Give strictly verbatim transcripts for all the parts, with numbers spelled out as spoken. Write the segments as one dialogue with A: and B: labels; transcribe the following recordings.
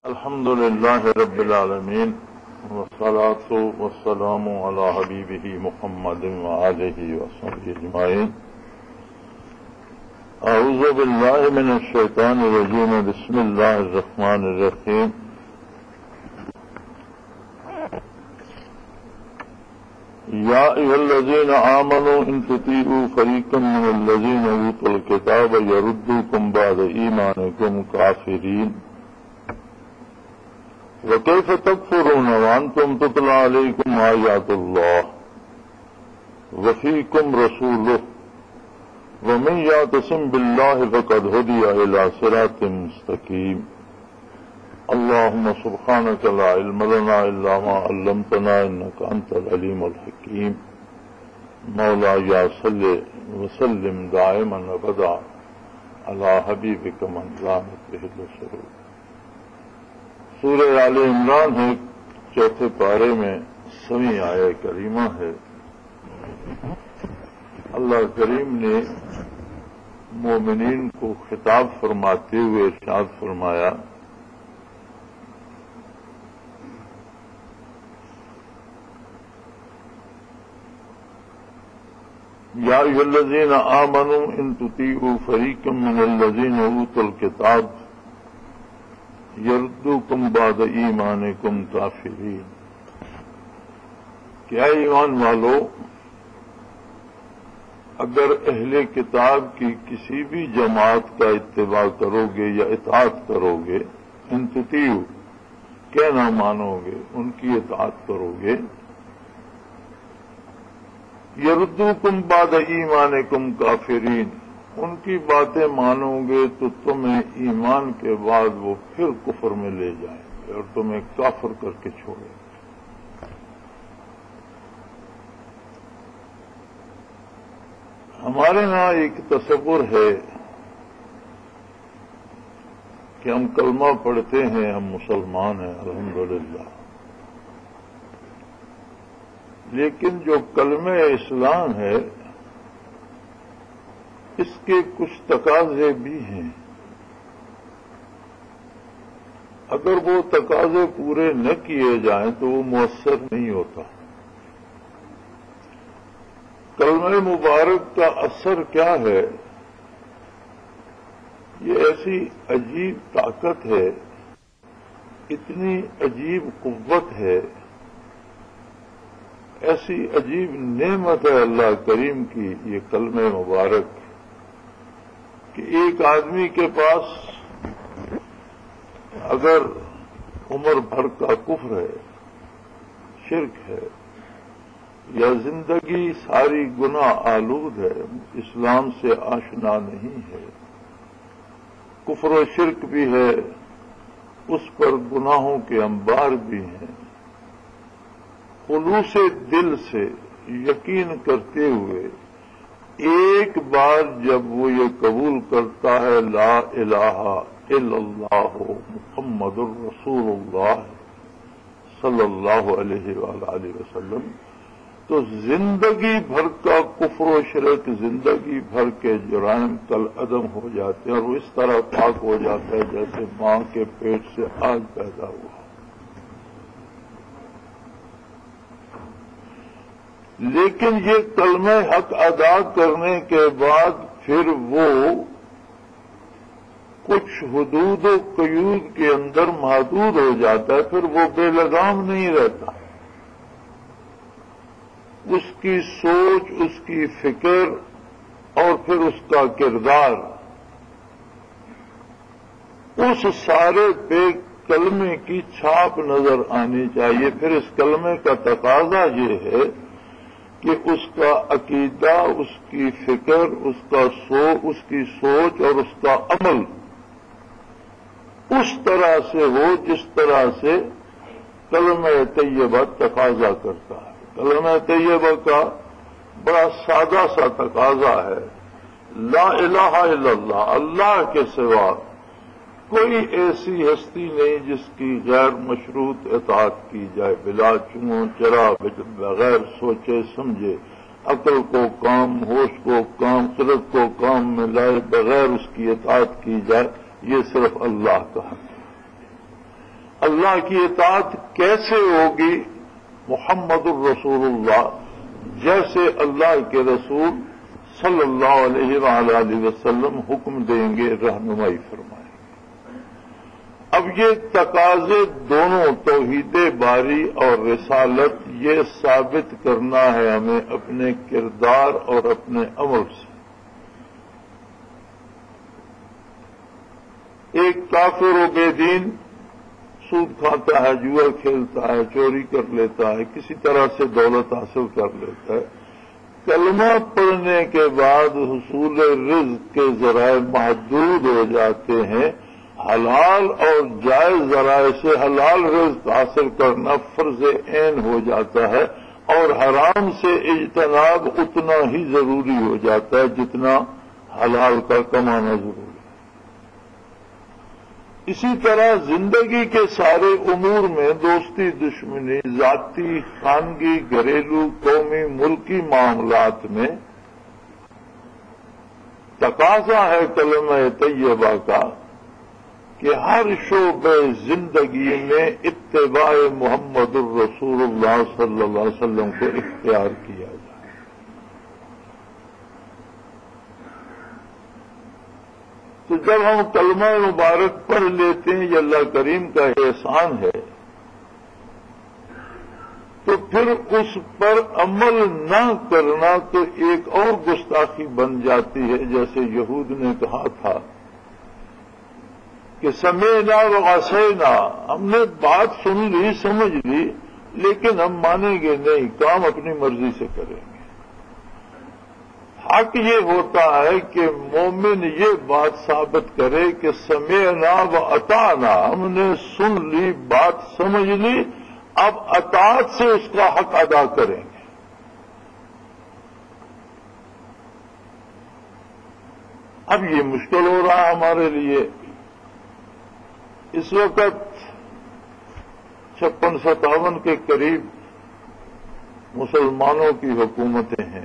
A: الحمد لله رب العالمين والصلاة والسلام على حبيبه محمد وآله وصحبه أجمعين. أعوذ بالله من الشيطان الرجيم. بسم الله الرحمن الرحيم. يا أيها الذين آمنوا إن تطيعوا فريقا من الذين أوتوا الكتاب يردوكم بعد إيمانكم كافرين وكيف تكفرون وأنتم تتلى عليكم آيات الله وفيكم رسوله ومن يعتصم بالله فقد هدي إلى صراط مستقيم. اللهم سبحانك لا علم لنا إلا ما علمتنا إنك أنت العليم الحكيم. مولاي صل وسلم دائما أبدا على حبيبك من زانت به السرور. سورہ آل عمران ہے، چوتھے پارے میں سویں آیہ کریمہ ہے. اللہ کریم نے مومنین کو خطاب فرماتے ہوئے ارشاد فرمایا، یا ایھا الذین آمنوا ان تطیعوا فریقا من الذین اوتوا الکتاب یردوکم بعد ایمانکم کافرین. کیا ایمان والو، اگر اہل کتاب کی کسی بھی جماعت کا اتباع کرو گے یا اطاعت کرو گے، ان تطیعوا کیا نہ مانو گے، ان کی اطاعت کرو گے، یردوکم بعد ایمانکم کافرین، ان کی باتیں مانو گے تو تمہیں ایمان کے بعد وہ پھر کفر میں لے جائیں گے اور تمہیں کافر کر کے چھوڑیں گے. ہمارے ہاں ایک تصور ہے کہ ہم کلمہ پڑھتے ہیں، ہم مسلمان ہیں الحمدللہ، لیکن جو کلمہ اسلام ہے اس کے کچھ تقاضے بھی ہیں. اگر وہ تقاضے پورے نہ کیے جائیں تو وہ مؤثر نہیں ہوتا. کلمہ مبارک کا اثر کیا ہے؟ یہ ایسی عجیب طاقت ہے، اتنی عجیب قوت ہے، ایسی عجیب نعمت ہے اللہ کریم کی یہ کلمہ مبارک، کہ ایک آدمی کے پاس اگر عمر بھر کا کفر ہے، شرک ہے، یا زندگی ساری گناہ آلود ہے، اسلام سے آشنا نہیں ہے، کفر و شرک بھی ہے، اس پر گناہوں کے انبار بھی ہیں، خلوص دل سے یقین کرتے ہوئے ایک بار جب وہ یہ قبول کرتا ہے لا الہ الا اللہ محمد الرسول اللہ صلی اللہ علیہ وآلہ وسلم، تو زندگی بھر کا کفر و شرک، زندگی بھر کے جرائم کل عدم ہو جاتے ہیں اور وہ اس طرح پاک ہو جاتا ہے جیسے ماں کے پیٹ سے آج پیدا ہوا. لیکن یہ کلمہ حق ادا کرنے کے بعد پھر وہ کچھ حدود و قیود کے اندر محدود ہو جاتا ہے، پھر وہ بے لگام نہیں رہتا. اس کی سوچ، اس کی فکر اور پھر اس کا کردار اس سارے پہ کلمے کی چھاپ نظر آنی چاہیے. پھر اس کلمے کا تقاضا یہ ہے کہ اس کا عقیدہ، اس کی فکر، اس کا سو اس کی سوچ اور اس کا عمل اس طرح سے ہو جس طرح سے کلمہ طیبہ تقاضا کرتا ہے. کلمہ طیبہ کا بڑا سادہ سا تقاضا ہے، لا الہ الا اللہ، اللہ کے سوا کوئی ایسی ہستی نہیں جس کی غیر مشروط اطاعت کی جائے، بلا چنو چرا، بغیر سوچے سمجھے، عقل کو کام، ہوش کو کام، قدرت کو کام میں لائے بغیر اس کی اطاعت کی جائے، یہ صرف اللہ کا حق ہے. اللہ کی اطاعت کیسے ہوگی؟ محمد الرسول اللہ جیسے اللہ کے رسول صلی اللہ علیہ وآلہ وسلم حکم دیں گے، رہنمائی فرمائیں گے۔ اب یہ تقاضے دونوں توحید باری اور رسالت، یہ ثابت کرنا ہے ہمیں اپنے کردار اور اپنے عمل سے۔ ایک کافر و بے دین سود کھاتا ہے، جوا کھیلتا ہے، چوری کر لیتا ہے، کسی طرح سے دولت حاصل کر لیتا ہے، کلمہ پڑھنے کے بعد حصول رزق کے ذرائع محدود ہو جاتے ہیں، حلال اور جائز ذرائع سے حلال رزق حاصل کرنا فرض عین ہو جاتا ہے، اور حرام سے اجتناب اتنا ہی ضروری ہو جاتا ہے جتنا حلال کا کمانا ضروری ہے۔ اسی طرح زندگی کے سارے امور میں دوستی، دشمنی، ذاتی، خانگی، گھریلو، قومی، ملکی معاملات میں تقاضا ہے کلمہ طیبہ کا کہ ہر شعبہ زندگی میں اتباع محمد الرسول اللہ صلی اللہ علیہ وسلم کو اختیار کیا جائے۔ تو جب ہم کلمہ مبارک پڑھ لیتے ہیں، یہ اللہ کریم کا احسان ہے، تو پھر اس پر عمل نہ کرنا تو ایک اور گستاخی بن جاتی ہے، جیسے یہود نے کہا تھا کہ سمعنا وعصینا، ہم نے بات سن لی، سمجھ لی، لیکن ہم مانیں گے نہیں، کام اپنی مرضی سے کریں گے۔ حق یہ ہوتا ہے کہ مومن یہ بات ثابت کرے کہ سمعنا و اطعنا، ہم نے سن لی، بات سمجھ لی، اب اطاعت سے اس کا حق ادا کریں گے۔ اب یہ مشکل ہو رہا ہے ہمارے لیے۔ اس وقت چھپن ستاون کے قریب مسلمانوں کی حکومتیں ہیں۔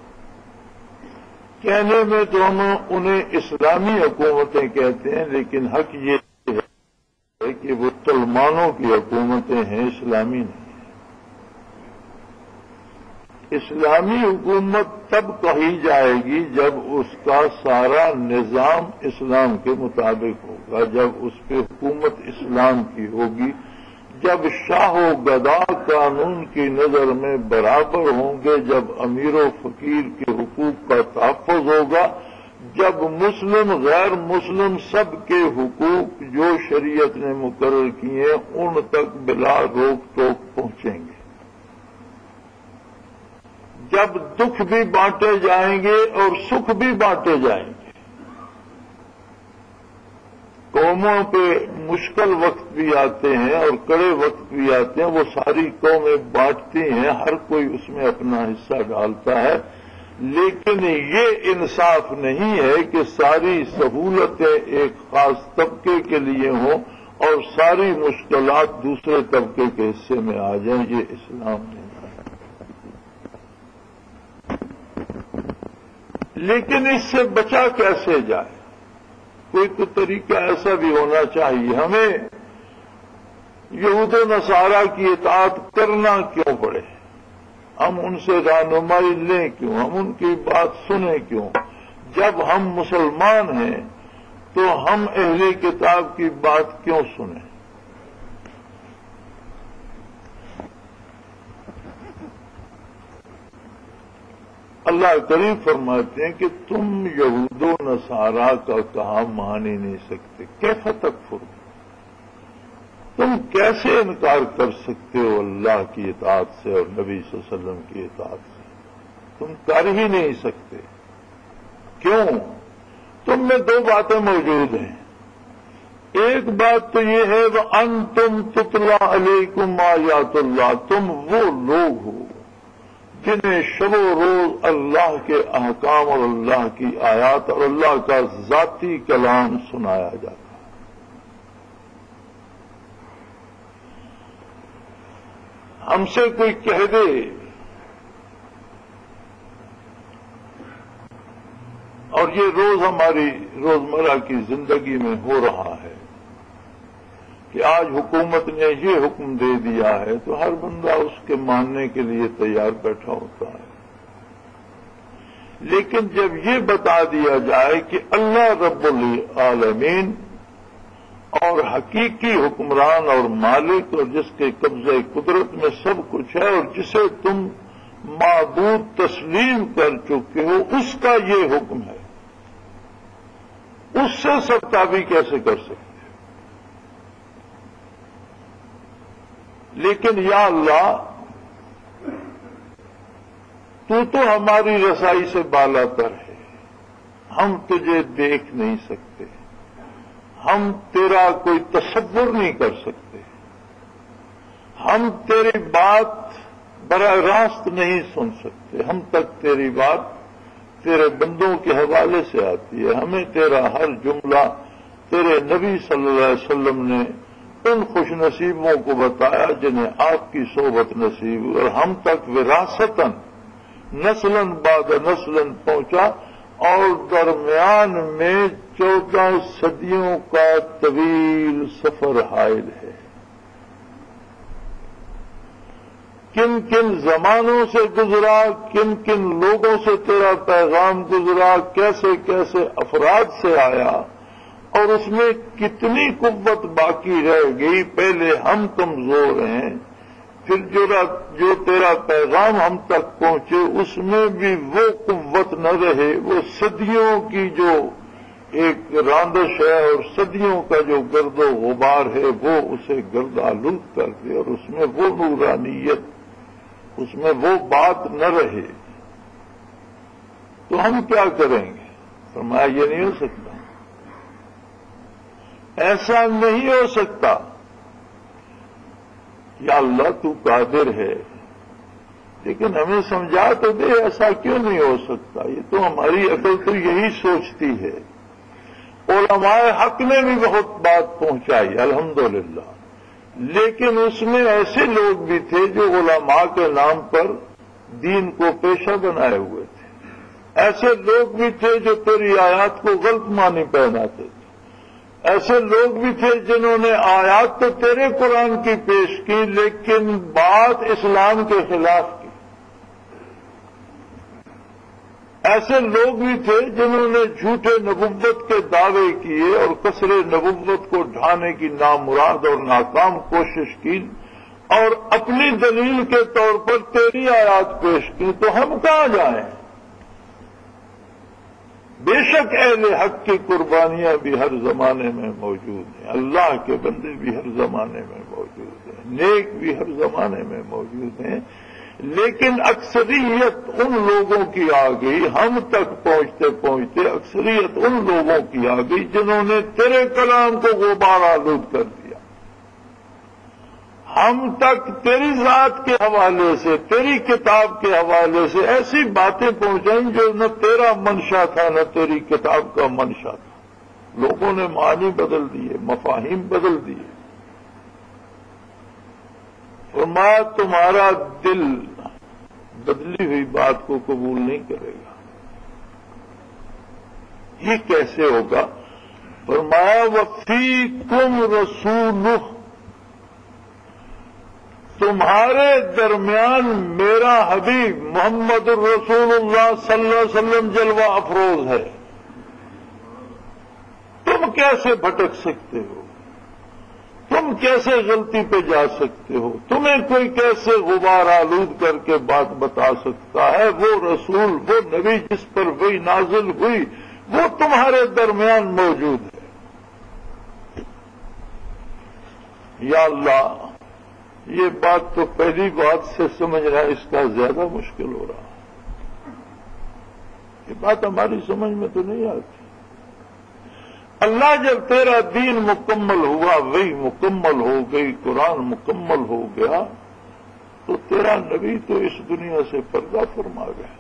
A: کہنے میں تو ہم انہیں اسلامی حکومتیں کہتے ہیں، لیکن حق یہ ہے کہ وہ مسلمانوں کی حکومتیں ہیں، اسلامی نہیں ہیں۔ اسلامی حکومت تب کہی جائے گی جب اس کا سارا نظام اسلام کے مطابق ہوگا، جب اس پہ حکومت اسلام کی ہوگی، جب شاہ و گدا قانون کی نظر میں برابر ہوں گے، جب امیر و فقیر کے حقوق کا تحفظ ہوگا، جب مسلم غیر مسلم سب کے حقوق جو شریعت نے مقرر کیے ان تک بلا روک ٹوک پہنچیں گے، جب دکھ بھی بانٹے جائیں گے اور سکھ بھی بانٹے جائیں گے۔ قوموں پہ مشکل وقت بھی آتے ہیں اور کڑے وقت بھی آتے ہیں، وہ ساری قومیں بانٹتی ہیں، ہر کوئی اس میں اپنا حصہ ڈالتا ہے، لیکن یہ انصاف نہیں ہے کہ ساری سہولتیں ایک خاص طبقے کے لیے ہوں اور ساری مشکلات دوسرے طبقے کے حصے میں آ جائیں، یہ اسلام نہیں ہے۔ لیکن اس سے بچا کیسے جائے؟ کوئی تو طریقہ ایسا بھی ہونا چاہیے۔ ہمیں یہود و نصارہ کی اطاعت کرنا کیوں پڑے؟ ہم ان سے رہنمائی لیں کیوں؟ ہم ان کی بات سنیں کیوں؟ جب ہم مسلمان ہیں تو ہم اہل کتاب کی بات کیوں سنیں؟ اللہ کریم فرماتے ہیں کہ تم یہود و نصارہ کا کہا مان ہی نہیں سکتے، کیف تکفر، تم کیسے انکار کر سکتے ہو اللہ کی اطاعت سے اور نبی صلی اللہ علیہ وسلم کی اطاعت سے؟ تم کر ہی نہیں سکتے۔ کیوں؟ تم میں دو باتیں موجود ہیں۔ ایک بات تو یہ ہے وَأَنْتُمْ تُتْلَىٰ عَلَيْكُمْ آیَاتُ اللَّهِ، تم وہ لوگ ہو جنہیں شب و روز اللہ کے احکام اور اللہ کی آیات اور اللہ کا ذاتی کلام سنایا جاتا ہے۔ ہم سے کوئی کہہ دے اور یہ روز ہماری روزمرہ کی زندگی میں ہو رہا ہے کہ آج حکومت نے یہ حکم دے دیا ہے تو ہر بندہ اس کے ماننے کے لیے تیار بیٹھا ہوتا ہے، لیکن جب یہ بتا دیا جائے کہ اللہ رب العالمین اور حقیقی حکمران اور مالک اور جس کے قبضہ قدرت میں سب کچھ ہے اور جسے تم معبود تسلیم کر چکے ہو، اس کا یہ حکم ہے، اس سے سرتابی کیسے کر سکتے؟ لیکن یا اللہ تو تو ہماری رسائی سے بالا تر ہے، ہم تجھے دیکھ نہیں سکتے، ہم تیرا کوئی تصور نہیں کر سکتے، ہم تیری بات براہ راست نہیں سن سکتے، ہم تک تیری بات تیرے بندوں کے حوالے سے آتی ہے، ہمیں تیرا ہر جملہ تیرے نبی صلی اللہ علیہ وسلم نے ان خوش نصیبوں کو بتایا جنہیں آپ کی صحبت نصیب ہوئی، اور ہم تک وراثتاً نسلاً بعد نسلاً پہنچا، اور درمیان میں چودہ صدیوں کا طویل سفر حائل ہے۔ کن کن زمانوں سے گزرا، کن کن لوگوں سے تیرا پیغام گزرا، کیسے کیسے افراد سے آیا، اور اس میں کتنی قوت باقی رہ گئی۔ پہلے ہم کمزور ہیں، پھر جو جو تیرا پیغام ہم تک پہنچے اس میں بھی وہ قوت نہ رہے، وہ صدیوں کی جو ایک راندش ہے اور صدیوں کا جو گرد و غبار ہے وہ اسے گرد آلود کر دے، اور اس میں وہ نورانیت، اس میں وہ بات نہ رہے، تو ہم کیا کریں گے؟ فرمایا یہ نہیں ہو سکتا، ایسا نہیں ہو سکتا۔ یا اللہ تو قادر ہے، لیکن ہمیں سمجھا تو دے ایسا کیوں نہیں ہو سکتا؟ یہ تو ہماری عقل تو یہی سوچتی ہے۔ علماء حق نے بھی بہت بات پہنچائی الحمدللہ، لیکن اس میں ایسے لوگ بھی تھے جو علماء کے نام پر دین کو پیشہ بنائے ہوئے تھے، ایسے لوگ بھی تھے جو تیری آیات کو غلط معنی پہناتے تھے، ایسے لوگ بھی تھے جنہوں نے آیات تو تیرے قرآن کی پیش کی لیکن بات اسلام کے خلاف کی، ایسے لوگ بھی تھے جنہوں نے جھوٹے نبوت کے دعوے کیے اور قصر نبوت کو ڈھانے کی نامراد اور ناکام کوشش کی اور اپنی دلیل کے طور پر تیری آیات پیش کی، تو ہم کہاں جائیں؟ بے شک اہل حق کی قربانیاں بھی ہر زمانے میں موجود ہیں، اللہ کے بندے بھی ہر زمانے میں موجود ہیں، نیک بھی ہر زمانے میں موجود ہیں، لیکن اکثریت ان لوگوں کی آ گئی، ہم تک پہنچتے پہنچتے اکثریت ان لوگوں کی آ گئی جنہوں نے تیرے کلام کو غبار آلود کر دیا۔ ہم تک تیری ذات کے حوالے سے، تیری کتاب کے حوالے سے ایسی باتیں پہنچائیں جو نہ تیرا منشا تھا نہ تیری کتاب کا منشا تھا۔ لوگوں نے معنی بدل دیے، مفاہیم بدل دیے۔ فرمایا تمہارا دل بدلی ہوئی بات کو قبول نہیں کرے گا، یہ کیسے ہوگا؟ فرمایا وفیکم رسولہ، تمہارے درمیان میرا حبیب محمد الرسول اللہ صلی اللہ علیہ وسلم جلوہ افروز ہے، تم کیسے بھٹک سکتے ہو؟ تم کیسے غلطی پہ جا سکتے ہو؟ تمہیں کوئی کیسے غبار آلود کر کے بات بتا سکتا ہے؟ وہ رسول، وہ نبی جس پر وہی نازل ہوئی، وہ تمہارے درمیان موجود ہے۔ یا اللہ، یہ بات تو پہلی بات سے سمجھنا اس کا زیادہ مشکل ہو رہا، یہ بات ہماری سمجھ میں تو نہیں آتی۔ اللہ جب تیرا دین مکمل ہوا، وہی مکمل ہو گئی، قرآن مکمل ہو گیا، تو تیرا نبی تو اس دنیا سے پردہ فرما گیا۔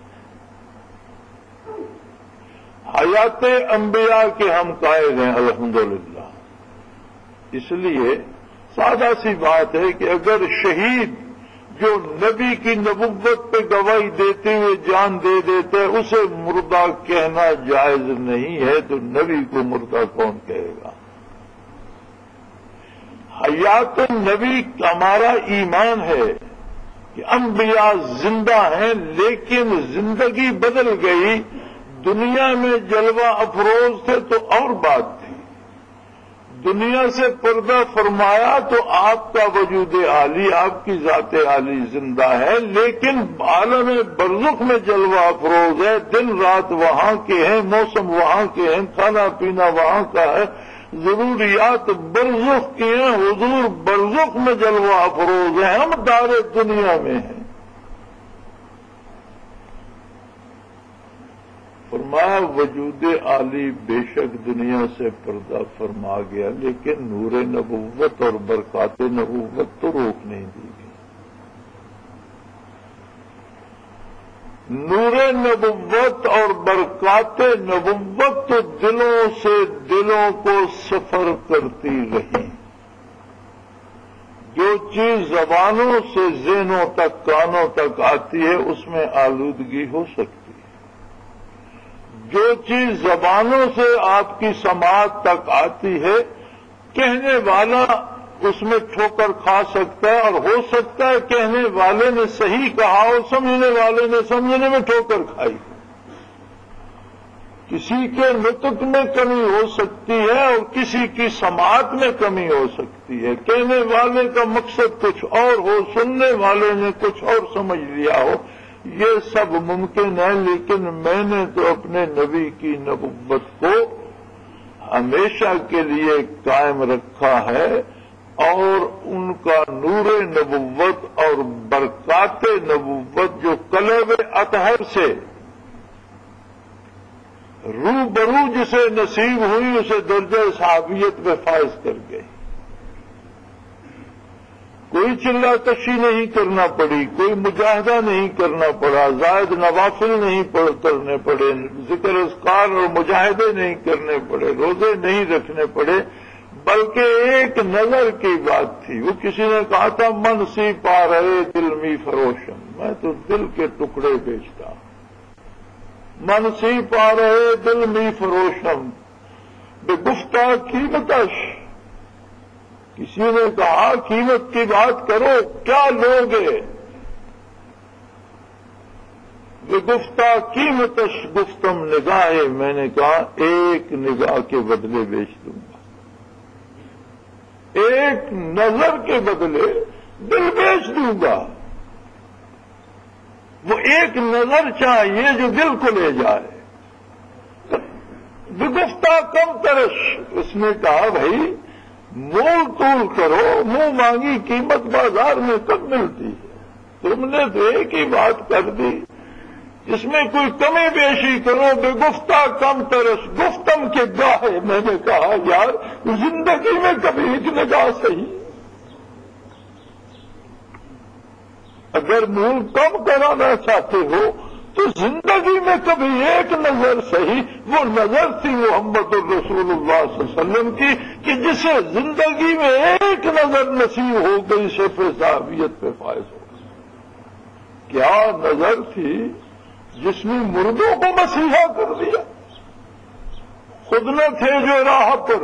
A: حیات انبیاء کے ہم قائد ہیں الحمدللہ۔ اس لیے سادہ سی بات ہے کہ اگر شہید جو نبی کی نبوت پہ گواہی دیتے ہوئے جان دے دیتا ہے اسے مردہ کہنا جائز نہیں ہے، تو نبی کو مردہ کون کہے گا؟ حیات النبی ہمارا ایمان ہے کہ انبیاء زندہ ہیں، لیکن زندگی بدل گئی. دنیا میں جلوہ افروز تھے تو اور بات تھی، دنیا سے پردہ فرمایا تو آپ کا وجود عالی، آپ کی ذات عالی زندہ ہے، لیکن عالم برزخ میں جلوہ افروز ہے. دن رات وہاں کے ہیں، موسم وہاں کے ہیں، کھانا پینا وہاں کا ہے، ضروریات برزخ کی ہیں. حضور برزخ میں جلوہ افروز ہیں، ہم دار دنیا میں ہیں. فرمایا وجود عالی بے شک دنیا سے پردہ فرما گیا، لیکن نور نبوت اور برکات نبوت تو روک نہیں دی گئی. نور نبوت اور برکات نبوت تو دلوں سے دلوں کو سفر کرتی رہی. جو چیز زبانوں سے ذہنوں تک کانوں تک آتی ہے اس میں آلودگی ہو سکتی ہے. جو چیز زبانوں سے آپ کی سماعت تک آتی ہے کہنے والا اس میں ٹھوکر کھا سکتا ہے، اور ہو سکتا ہے کہنے والے نے صحیح کہا اور سمجھنے والے نے سمجھنے میں ٹھوکر کھائی. کسی کے نطق میں کمی ہو سکتی ہے اور کسی کی سماعت میں کمی ہو سکتی ہے. کہنے والے کا مقصد کچھ اور ہو، سننے والے نے کچھ اور سمجھ لیا ہو. یہ سب ممکن ہے، لیکن میں نے تو اپنے نبی کی نبوت کو ہمیشہ کے لیے قائم رکھا ہے، اور ان کا نور نبوت اور برکات نبوت جو قلب اطہر سے رو برو جسے نصیب ہوئی اسے درجہ صحابیت میں فائز کر گئی. کوئی چلا کشی نہیں کرنا پڑی، کوئی مجاہدہ نہیں کرنا پڑا، زائد نوافل نہیں کرنے پڑے، ذکر اذکار اور مجاہدے نہیں کرنے پڑے، روزے نہیں رکھنے پڑے، بلکہ ایک نظر کی بات تھی. وہ کسی نے کہا تھا من سی پا رہے دل می فروشم، میں تو دل کے ٹکڑے بیچتا. من سی پا رہے دل می فروشم بے گفتہ قیمتش. کسی نے کہا قیمت کی بات کرو، کیا لوگے؟ بے گفتہ قیمتش گفتم نگاہ، میں نے کہا ایک نگاہ کے بدلے بیچ دوں گا، ایک نظر کے بدلے دل بیچ دوں گا. وہ ایک نظر چاہیے جو دل کو لے جائے. بگفتہ کم ترش، اس نے کہا بھائی مول طول کرو، منہ مانگی قیمت بازار میں کب ملتی ہے؟ تم نے تو ایک ہی بات کر دی، اس میں کوئی کمی بیشی کرو. بے گفتہ کم ترش گفتم کے گاہے. میں نے کہا یار زندگی میں کبھی ایک نگاہ صحیح، اگر منہ کم کرانا چاہتے ہو تو زندگی میں کبھی ایک نظر صحیح. وہ نظر تھی محمد الرسول اللہ صلی اللہ علیہ وسلم کی کہ جسے زندگی میں ایک نظر نصیب ہو گئی شرف صحابیت پہ فائز ہو گئی. کیا نظر تھی جس نے مردوں کو مسیحا کر دیا. خود نہ تھے جو راہ پر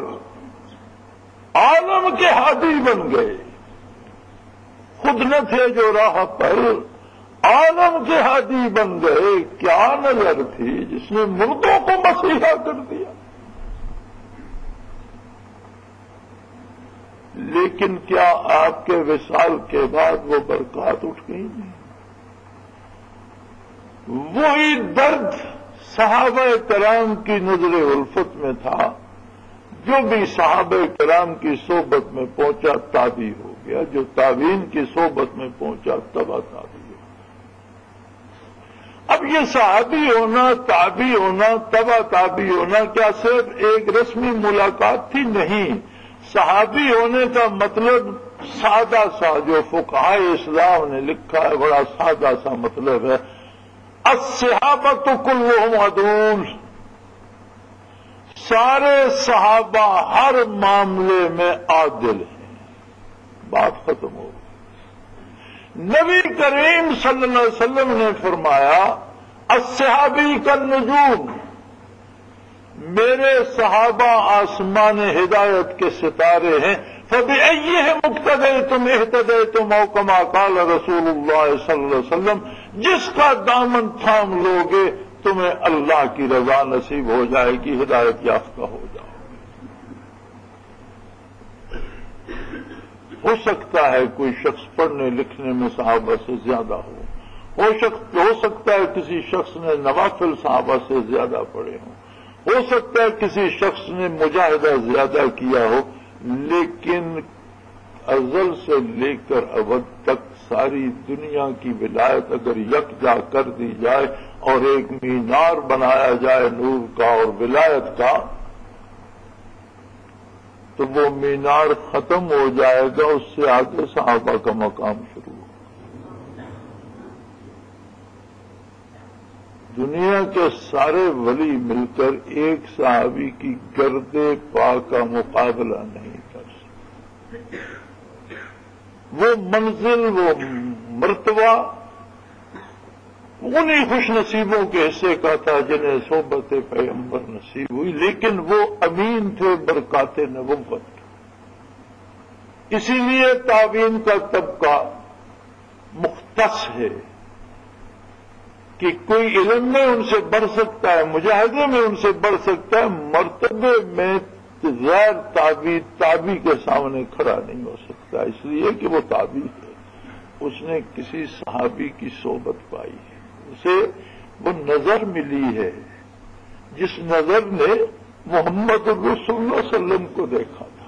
A: عالم کے ہادی بن گئے، خود نہ تھے جو راہ پر عالم کے ہادی بن گئے. کیا نظر تھی جس نے مردوں کو مسیحا کر دیا. لیکن کیا آپ کے وصال کے بعد وہ برکات اٹھ گئی نہیں؟ وہی درد صحابہ کرام کی نظر الفت میں تھا. جو بھی صحابہ کرام کی صحبت میں پہنچا تابعی ہو گیا، جو تابعین کی صحبت میں پہنچا تبع تابعی. اب یہ صحابی ہونا، تابعی ہونا، تبع تابعی ہونا کیا صرف ایک رسمی ملاقات تھی؟ نہیں. صحابی ہونے کا مطلب سادہ سا جو فقہائے اسلام نے لکھا ہے بڑا سادہ سا مطلب ہے، الصحابۃ کلھم عدول. سارے صحابہ ہر معاملے میں عادل ہیں. بات ختم ہو گئی. نبی کریم صلی اللہ علیہ وسلم نے فرمایا الصحابی کالنجوم، میرے صحابہ آسمان ہدایت کے ستارے ہیں. فَبِأَيِّهِمْ اقْتَدَيْتُمْ اهْتَدَيْتُمْ أَوْ كَمَا قَالَ رسول اللہ صلی اللہ علیہ وسلم، جس کا دامن تھام لوگے تمہیں اللہ کی رضا نصیب ہو جائے گی، ہدایت یافتہ ہو جاؤ۔ ہو سکتا ہے کوئی شخص پڑھنے لکھنے میں صحابہ سے زیادہ ہو، ہو ہو سکتا ہے کسی شخص نے نوافل صحابہ سے زیادہ پڑھے ہوں، ہو سکتا ہے کسی شخص نے مجاہدہ زیادہ کیا ہو، لیکن ازل سے لے کر ابد تک ساری دنیا کی ولایت اگر یکجا کر دی جائے اور ایک مینار بنایا جائے نور کا اور ولایت کا، تو وہ مینار ختم ہو جائے گا، اس سے آگے صحابہ کا مقام شروع ہو۔ دنیا کے سارے ولی مل کر ایک صحابی کی گرد پا کا مقابلہ نہیں کر سکتے۔ وہ منزل، وہ مرتبہ انہی خوش نصیبوں کے حصے کا تھا جنہیں صحبت پیغمبر نصیب ہوئی، لیکن وہ امین تھے برکات نبوت۔ اسی لیے تابعین کا طبقہ مختص ہے کہ کوئی علم میں ان سے بڑھ سکتا ہے، مجاہدے میں ان سے بڑھ سکتا ہے، مرتبے میں غیر تابعی تابعی کے سامنے کھڑا نہیں ہو سکتا، اس لیے کہ وہ تابعی ہے، اس نے کسی صحابی کی صحبت پائی ہے، اسے وہ نظر ملی ہے جس نظر نے محمد رسول اللہ صلی اللہ علیہ وسلم کو دیکھا تھا۔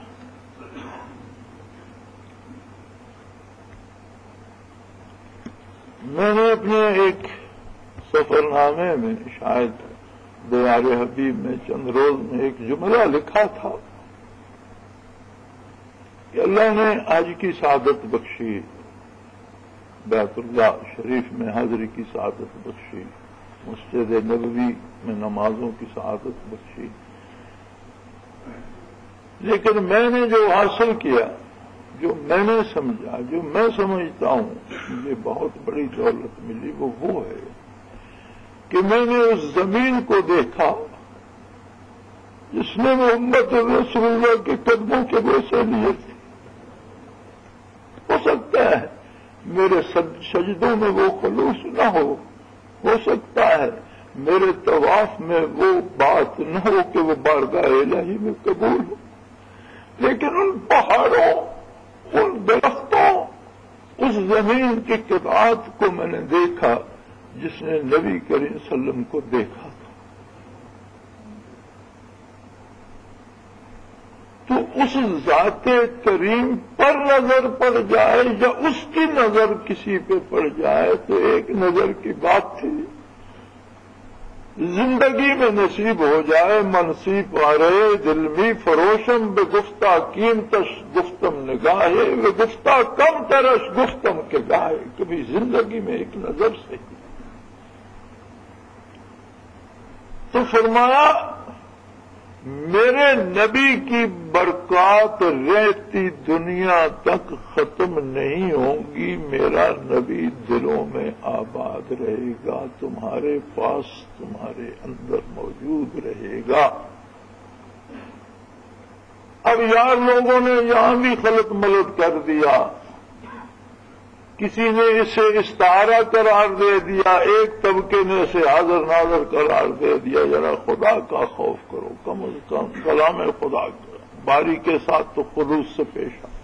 A: میں نے اپنے ایک سفر نامے میں شاید دیار حبیب میں چند روز میں ایک جملہ لکھا تھا کہ اللہ نے آج کی سعادت بخشی، بیت اللہ شریف میں حاضری کی سعادت بخشی، مسجد نبوی میں نمازوں کی سعادت بخشی، لیکن میں نے جو حاصل کیا، جو میں نے سمجھا، جو میں سمجھتا ہوں مجھے بہت بڑی دولت ملی، وہ وہ ہے کہ میں نے اس زمین کو دیکھا جس نے محمد رسول اللہ کے قدموں کے بوسے لیے تھے۔ ہو سکتا ہے میرے سجدوں میں وہ خلوص نہ ہو، ہو سکتا ہے میرے طواف میں وہ بات نہ ہو کہ وہ بارگاہ الہی میں قبول ہو، لیکن ان پہاڑوں، ان درختوں، اس زمین کی قطعات کو میں نے دیکھا جس نے نبی کریم صلی اللہ علیہ وسلم کو دیکھا تھا۔ تو اس ذات کریم پر نظر پڑ جائے یا اس کی نظر کسی پہ پڑ جائے تو ایک نظر کی بات تھی، زندگی میں نصیب ہو جائے منصیب آرے دل میں فروشم بے گفتہ قیمتش گفتم نگاہے بے گفتہ کم ترش گفتم کے گاہے، کبھی زندگی میں ایک نظر سے ہی۔ تو فرمایا میرے نبی کی برکات رہتی دنیا تک ختم نہیں ہوں گی، میرا نبی دلوں میں آباد رہے گا، تمہارے پاس، تمہارے اندر موجود رہے گا۔ اب یار لوگوں نے یہاں بھی خلط ملط کر دیا، کسی نے اسے استعارہ قرار دے دیا، ایک طبقے نے اسے حاضر ناظر قرار دے دیا۔ ذرا خدا کا خوف کرو، کم از کم کلام خدا کرو، باری کے ساتھ تو خلوص سے پیش آؤ۔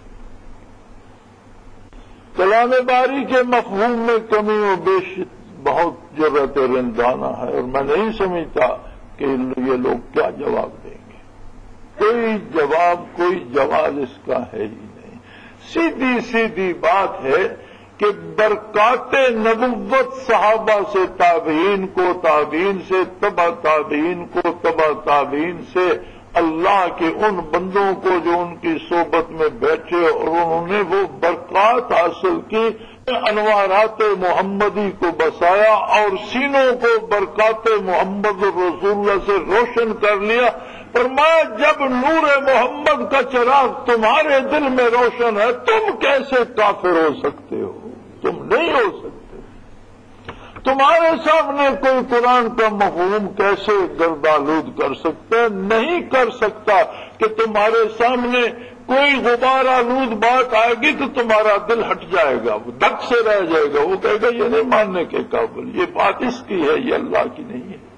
A: کلام باری کے مفہوم میں کمی و بیش بہت جرأت رندانہ ہے، اور میں نہیں سمجھتا کہ یہ لوگ کیا جواب دیں گے۔ کوئی جواب، کوئی جواز اس کا ہے ہی نہیں۔ سیدھی سیدھی بات ہے کہ برکات نبوت صحابہ سے تابعین کو، تابعین سے تبع تابعین کو، تبع تابعین سے اللہ کے ان بندوں کو جو ان کی صحبت میں بیٹھے اور انہوں نے وہ برکات حاصل کی، انوارات محمدی کو بسایا اور سینوں کو برکات محمد رسول اللہ سے روشن کر لیا۔ فرمایا جب نور محمد کا چراغ تمہارے دل میں روشن ہے، تم کیسے کافر ہو سکتے ہو؟ تم نہیں ہو سکتے۔ تمہارے سامنے کوئی قرآن کا مفہوم کیسے گردآلود کر سکتا ہے؟ نہیں کر سکتا کہ تمہارے سامنے کوئی غبار آلود بات آئے گی تو تمہارا دل ہٹ جائے گا، وہ دک سے رہ جائے گا، وہ کہے گا یہ نہیں ماننے کے قابل، یہ بات اس کی ہے، یہ اللہ کی نہیں ہے۔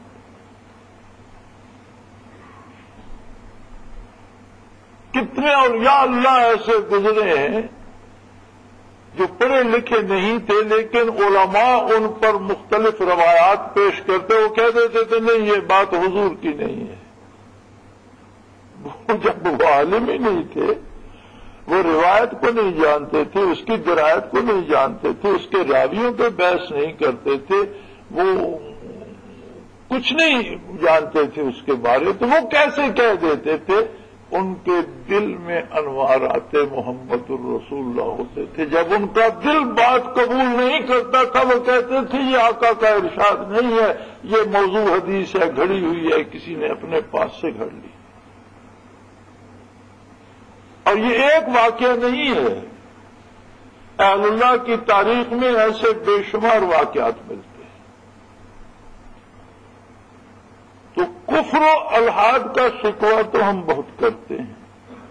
A: کتنے اولیاء اللہ ایسے گزرے ہیں جو پڑھے لکھے نہیں تھے، لیکن علماء ان پر مختلف روایات پیش کرتے، وہ کہہ دیتے تھے نہیں یہ بات حضور کی نہیں ہے۔ وہ جب وہ عالم ہی نہیں تھے، وہ روایت کو نہیں جانتے تھے، اس کی درایت کو نہیں جانتے تھے، اس کے راویوں پہ بحث نہیں کرتے تھے، وہ کچھ نہیں جانتے تھے اس کے بارے، تو وہ کیسے کہہ دیتے تھے؟ ان کے دل میں انوارات محمد الرسول اللہ ہوتے تھے۔ جب ان کا دل بات قبول نہیں کرتا تھا، وہ کہتے تھے یہ آقا کا ارشاد نہیں ہے، یہ موضوع حدیث ہے، گھڑی ہوئی ہے، کسی نے اپنے پاس سے گھڑ لی۔ اور یہ ایک واقعہ نہیں ہے، اہل اللہ کی تاریخ میں ایسے بے شمار واقعات ملتے ہیں۔ تو کفر و الحاد کا شکوہ تو ہم بہت کرتے ہیں،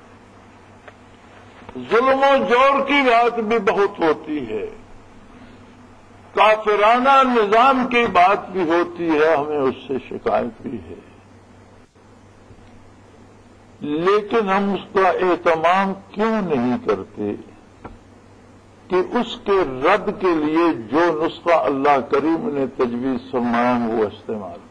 A: ظلم و جور کی بات بھی بہت ہوتی ہے، کافرانہ نظام کی بات بھی ہوتی ہے، ہمیں اس سے شکایت بھی ہے، لیکن ہم اس کا اہتمام کیوں نہیں کرتے کہ اس کے رد کے لیے جو نسخہ اللہ کریم نے تجویز فرمایا وہ استعمال کریں۔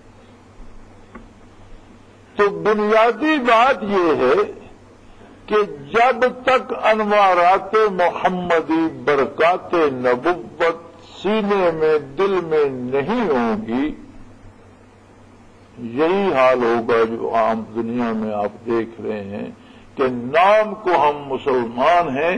A: تو بنیادی بات یہ ہے کہ جب تک انوارات محمدی برکات نبوت سینے میں دل میں نہیں ہوں گی، یہی حال ہوگا جو عام دنیا میں آپ دیکھ رہے ہیں کہ نام کو ہم مسلمان ہیں،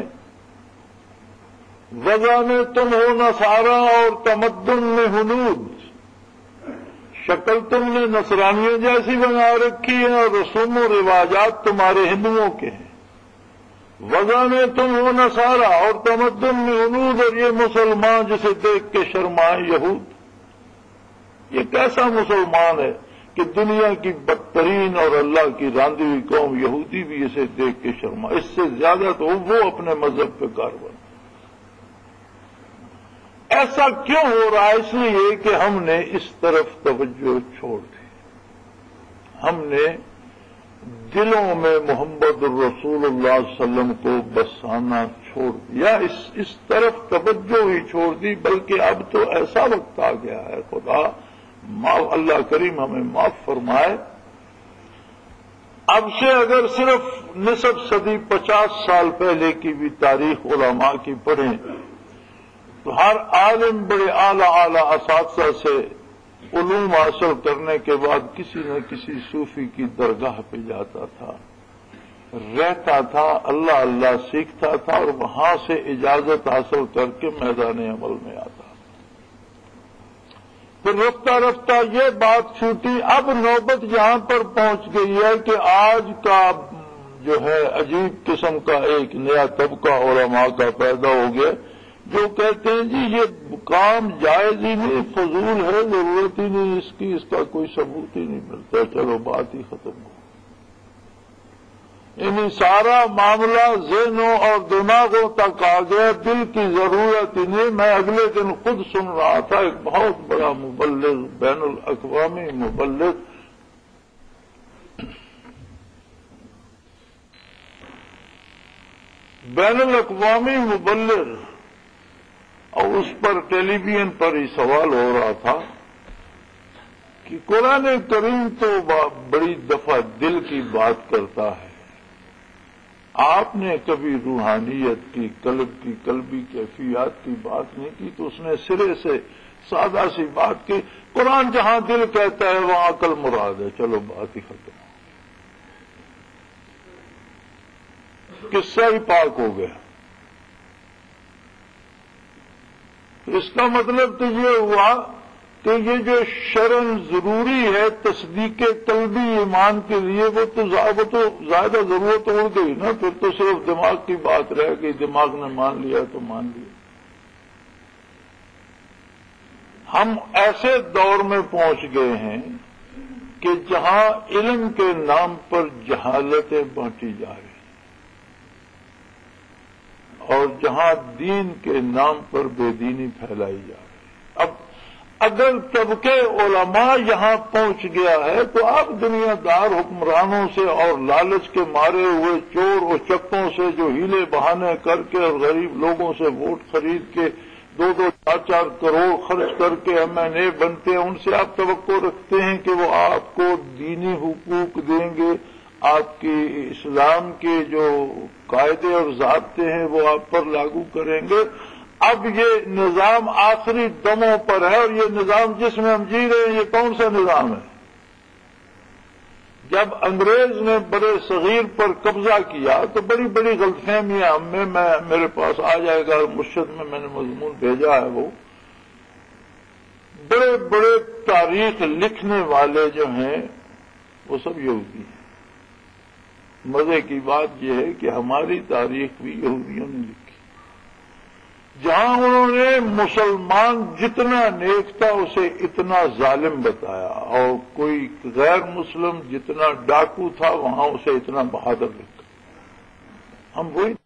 A: وضع میں تم ہو نصارہ اور تمدن میں ہنود، شکل تم نے نصرانیوں جیسی بنا رکھی ہے اور رسوم و رواجات تمہارے ہندوؤں کے ہیں، وضع میں تم ہو نصارہ اور تمدن میں ہنود، اور یہ مسلمان جسے دیکھ کے شرمائے یہود۔ یہ کیسا مسلمان ہے کہ دنیا کی بدترین اور اللہ کی راندی ہوئی قوم یہودی بھی اسے دیکھ کے شرمائے، اس سے زیادہ تو وہ اپنے مذہب پہ کاربن۔ ایسا کیوں ہو رہا ہے؟ اس لیے کہ ہم نے اس طرف توجہ چھوڑ دی، ہم نے دلوں میں محمد الرسول اللہ صلی اللہ علیہ وسلم کو بسانا چھوڑ دیا، اس اس طرف توجہ ہی چھوڑ دی، بلکہ اب تو ایسا وقت آ گیا ہے، خدا معاف اللہ کریم ہمیں معاف فرمائے، اب سے اگر صرف نصف صدی پچاس سال پہلے کی بھی تاریخ علماء کی پڑھیں تو ہر عالم بڑے اعلی اعلی اساتذہ سے علوم حاصل کرنے کے بعد کسی نہ کسی صوفی کی درگاہ پہ جاتا تھا، رہتا تھا، اللہ اللہ سیکھتا تھا اور وہاں سے اجازت حاصل کر کے میدان عمل میں آتا۔ پھر رفتہ رفتہ یہ بات چھوٹی، اب نوبت یہاں پر پہنچ گئی ہے کہ آج کا جو ہے عجیب قسم کا ایک نیا طبقہ علماء کا پیدا ہو گیا جو کہتے ہیں جی یہ کام جائز ہی نہیں، فضول ہے، ضرورت ہی نہیں اس کی، اس کا کوئی ثبوت ہی نہیں ملتا، چلو بات ہی ختم ہو۔ یعنی سارا معاملہ ذہنوں اور دماغوں تک آ گیا، دل کی ضرورت ہی نہیں۔ میں اگلے دن خود سن رہا تھا، ایک بہت بڑا مبلغ، بین الاقوامی مبلغ، بین الاقوامی مبلغ، اور اس پر ٹیلی ویژن پر ہی سوال ہو رہا تھا کہ قرآن کریم تو بڑی دفعہ دل کی بات کرتا ہے، آپ نے کبھی روحانیت کی، قلب کی، قلبی کیفیات کی بات نہیں کی، تو اس نے سرے سے سادہ سی بات کی، قرآن جہاں دل کہتا ہے وہاں عقل مراد ہے، چلو بات ہی ختم، قصہ ہی پاک ہو گیا۔ اس کا مطلب تو یہ ہوا کہ یہ جو شرن ضروری ہے تصدیق قلبی ایمان کے لیے، وہ تو زیادہ ضرورت ہو گئی نا، پھر تو صرف دماغ کی بات رہ گئی، دماغ نے مان لیا تو مان لیا۔ ہم ایسے دور میں پہنچ گئے ہیں کہ جہاں علم کے نام پر جہالتیں بانٹی جا رہی ہیں، اور جہاں دین کے نام پر بے دینی پھیلائی جا رہی ہے۔ اب اگر طبقے علماء یہاں پہنچ گیا ہے تو اب دنیا دار حکمرانوں سے اور لالچ کے مارے ہوئے چور و چکوں سے جو ہیلے بہانے کر کے اور غریب لوگوں سے ووٹ خرید کے دو دو چار چار کروڑ خرچ کر کے ایم این اے بنتے ہیں، ان سے آپ توقع رکھتے ہیں کہ وہ آپ کو دینی حقوق دیں گے، آپ کی اسلام کے جو قاعدے اور ضابطے ہیں وہ آپ پر لاگو کریں گے۔ اب یہ نظام آخری دموں پر ہے، اور یہ نظام جس میں ہم جی رہے ہیں یہ کون سا نظام ہے؟ جب انگریز نے بڑے صغیر پر قبضہ کیا تو بڑی بڑی غلط فہمیاں ہم میں میں میرے پاس آ جائے گا، مرشد میں میں نے مضمون بھیجا ہے، وہ بڑے بڑے تاریخ لکھنے والے جو ہیں وہ سب یہودی ہیں۔ مزے کی بات یہ ہے کہ ہماری تاریخ بھی یہودیوں نے لکھی، جہاں انہوں نے مسلمان جتنا نیک تھا اسے اتنا ظالم بتایا، اور کوئی غیر مسلم جتنا ڈاکو تھا وہاں اسے اتنا بہادر لکھا۔ ہم وہی،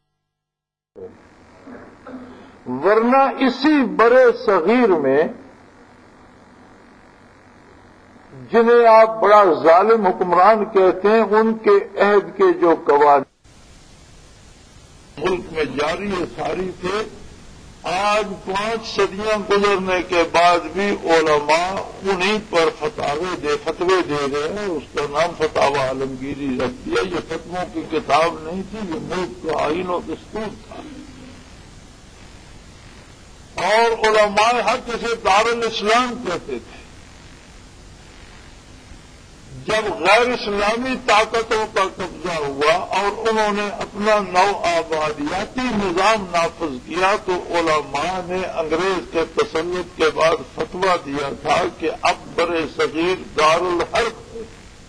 A: ورنہ اسی برے صغیر میں جنہیں آپ بڑا ظالم حکمران کہتے ہیں، ان کے عہد کے جو قوانین ملک میں جاری و ساری تھے، آج پانچ صدیاں گزرنے کے بعد بھی علماء انہی پر فتاوے دے فتوے دے رہے ہیں۔ اس کا نام فتاوی عالمگیری رکھ دیا۔ یہ فتووں کی کتاب نہیں تھی، یہ ملک کا آئین و دستور تھا، اور علماء حق اسے دارالاسلام کہتے تھے۔ جب غیر اسلامی طاقتوں کا قبضہ ہوا اور انہوں نے اپنا نو آبادیاتی نظام نافذ کیا تو علماء نے انگریز کے تسلط کے بعد فتویٰ دیا تھا کہ اب برے صغیر دارالحرب ہے،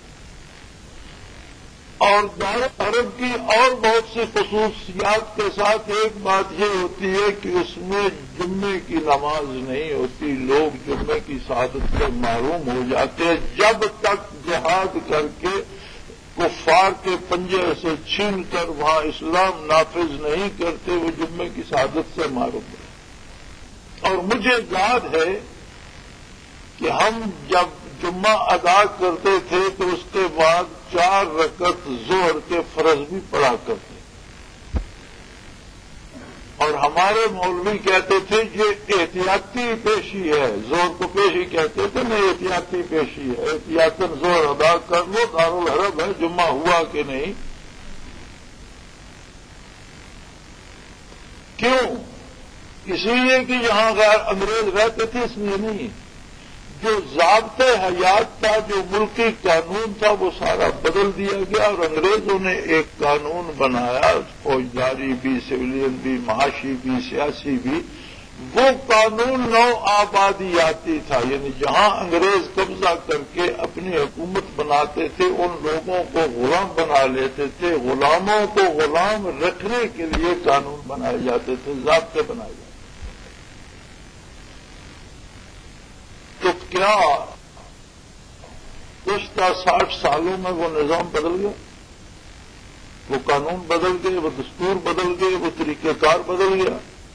A: اور دارالحرب کی اور بہت سی خصوصیات کے ساتھ ایک بات یہ ہوتی ہے کہ اس میں جمعے کی نماز نہیں ہوتی، لوگ جمعے کی سعادت سے محروم ہو جاتے ہیں جب تک جہاد کر کے کفار کے پنجے سے چھین کر وہاں اسلام نافذ نہیں کرتے، وہ جمعے کی سعادت سے محروم ہیں۔ اور مجھے یاد ہے کہ ہم جب جمعہ ادا کرتے تھے تو اس کے بعد چار رکعت ظہر کے فرض بھی پڑھا کرتے، اور ہمارے مولوی کہتے تھے یہ احتیاطی پیشی ہے، ظہر کو پیشی کہتے تھے، نہیں احتیاطی پیشی ہے، احتیاطاً ظہر ادا کر لو، دارالحرب ہے، جمعہ ہوا کہ نہیں۔ کیوں؟ اسی لیے کہ یہاں غیر انگریز رہتے تھے، اس لیے نہیں۔ جو ضابطۂ حیات تھا، جو ملکی قانون تھا، وہ سارا بدل دیا گیا، اور انگریزوں نے ایک قانون بنایا، فوجداری بھی، سویلین بھی، معاشی بھی، سیاسی بھی۔ وہ قانون نو آبادیاتی تھا، یعنی جہاں انگریز قبضہ کر کے اپنی حکومت بناتے تھے ان لوگوں کو غلام بنا لیتے تھے، غلاموں کو غلام رکھنے کے لیے قانون بنائے جاتے تھے، ضابطے بنائے جاتے تھے۔ تو کیا گزشتہ ساٹھ سالوں میں وہ نظام بدل گیا، وہ قانون بدل گئے، وہ دستور بدل گئے، وہ طریقہ کار بدل گیا؟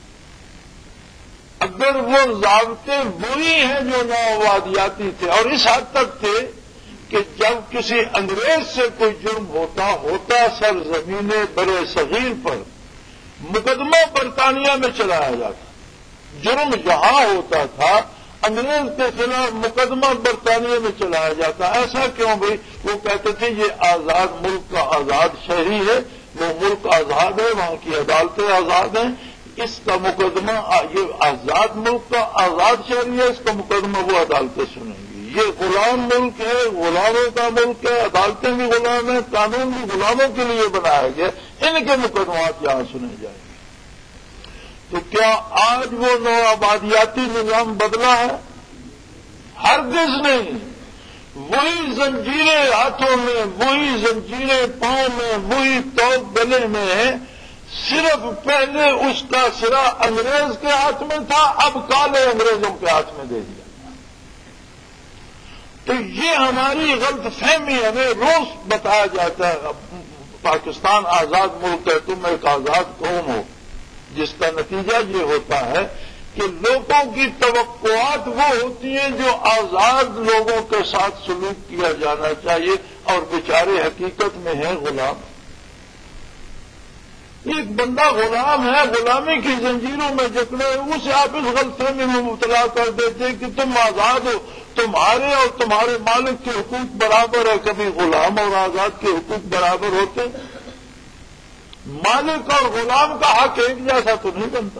A: اگر وہ ضابطے وہی ہیں جو نوآبادیاتی تھے، اور اس حد تک تھے کہ جب کسی انگریز سے کوئی جرم ہوتا ہوتا سرزمین برے صغیر پر مقدمہ برطانیہ میں چلایا جاتا، جرم جہاں ہوتا تھا انگریز کے خلاف مقدمہ برطانیہ میں چلایا جاتا۔ ایسا کیوں بھائی؟ وہ کہتے تھے یہ آزاد ملک کا آزاد شہری ہے، وہ ملک آزاد ہے، وہاں کی عدالتیں آزاد ہیں، اس کا مقدمہ، یہ آزاد ملک کا آزاد شہری ہے، اس کا مقدمہ وہ عدالتیں سنیں گی۔ یہ غلام ملک ہے، غلاموں کا ملک ہے، عدالتیں بھی غلام ہیں، قانون بھی غلاموں کے لیے بنایا گیا، ان کے مقدمات یہاں سنے جائیں گے۔ تو کیا آج وہ نو آبادیاتی نظام بدلا ہے؟ ہرگز نہیں۔ وہی زنجیریں ہاتھوں میں، وہی زنجیریں پاؤں میں، وہی توق گلے میں ہے، صرف پہلے اس کا سرا انگریز کے ہاتھ میں تھا، اب کالے انگریزوں کے ہاتھ میں دے دیا۔ تو یہ ہماری غلط فہمی، ہمیں روز بتایا جاتا ہے پاکستان آزاد ملک ہے، تم ایک آزاد قوم ہو، جس کا نتیجہ یہ ہوتا ہے کہ لوگوں کی توقعات وہ ہوتی ہیں جو آزاد لوگوں کے ساتھ سلوک کیا جانا چاہیے، اور بیچارے حقیقت میں ہیں غلام۔ ایک بندہ غلام ہے، غلامی کی زنجیروں میں جکڑے، اسے آپ اس غلطی میں مبتلا کر دیتے کہ تم آزاد ہو، تمہارے اور تمہارے مالک کے حقوق برابر ہے۔ کبھی غلام اور آزاد کے حقوق برابر ہوتے؟ مالک اور غلام کا حق ایک جیسا تو نہیں بنتا۔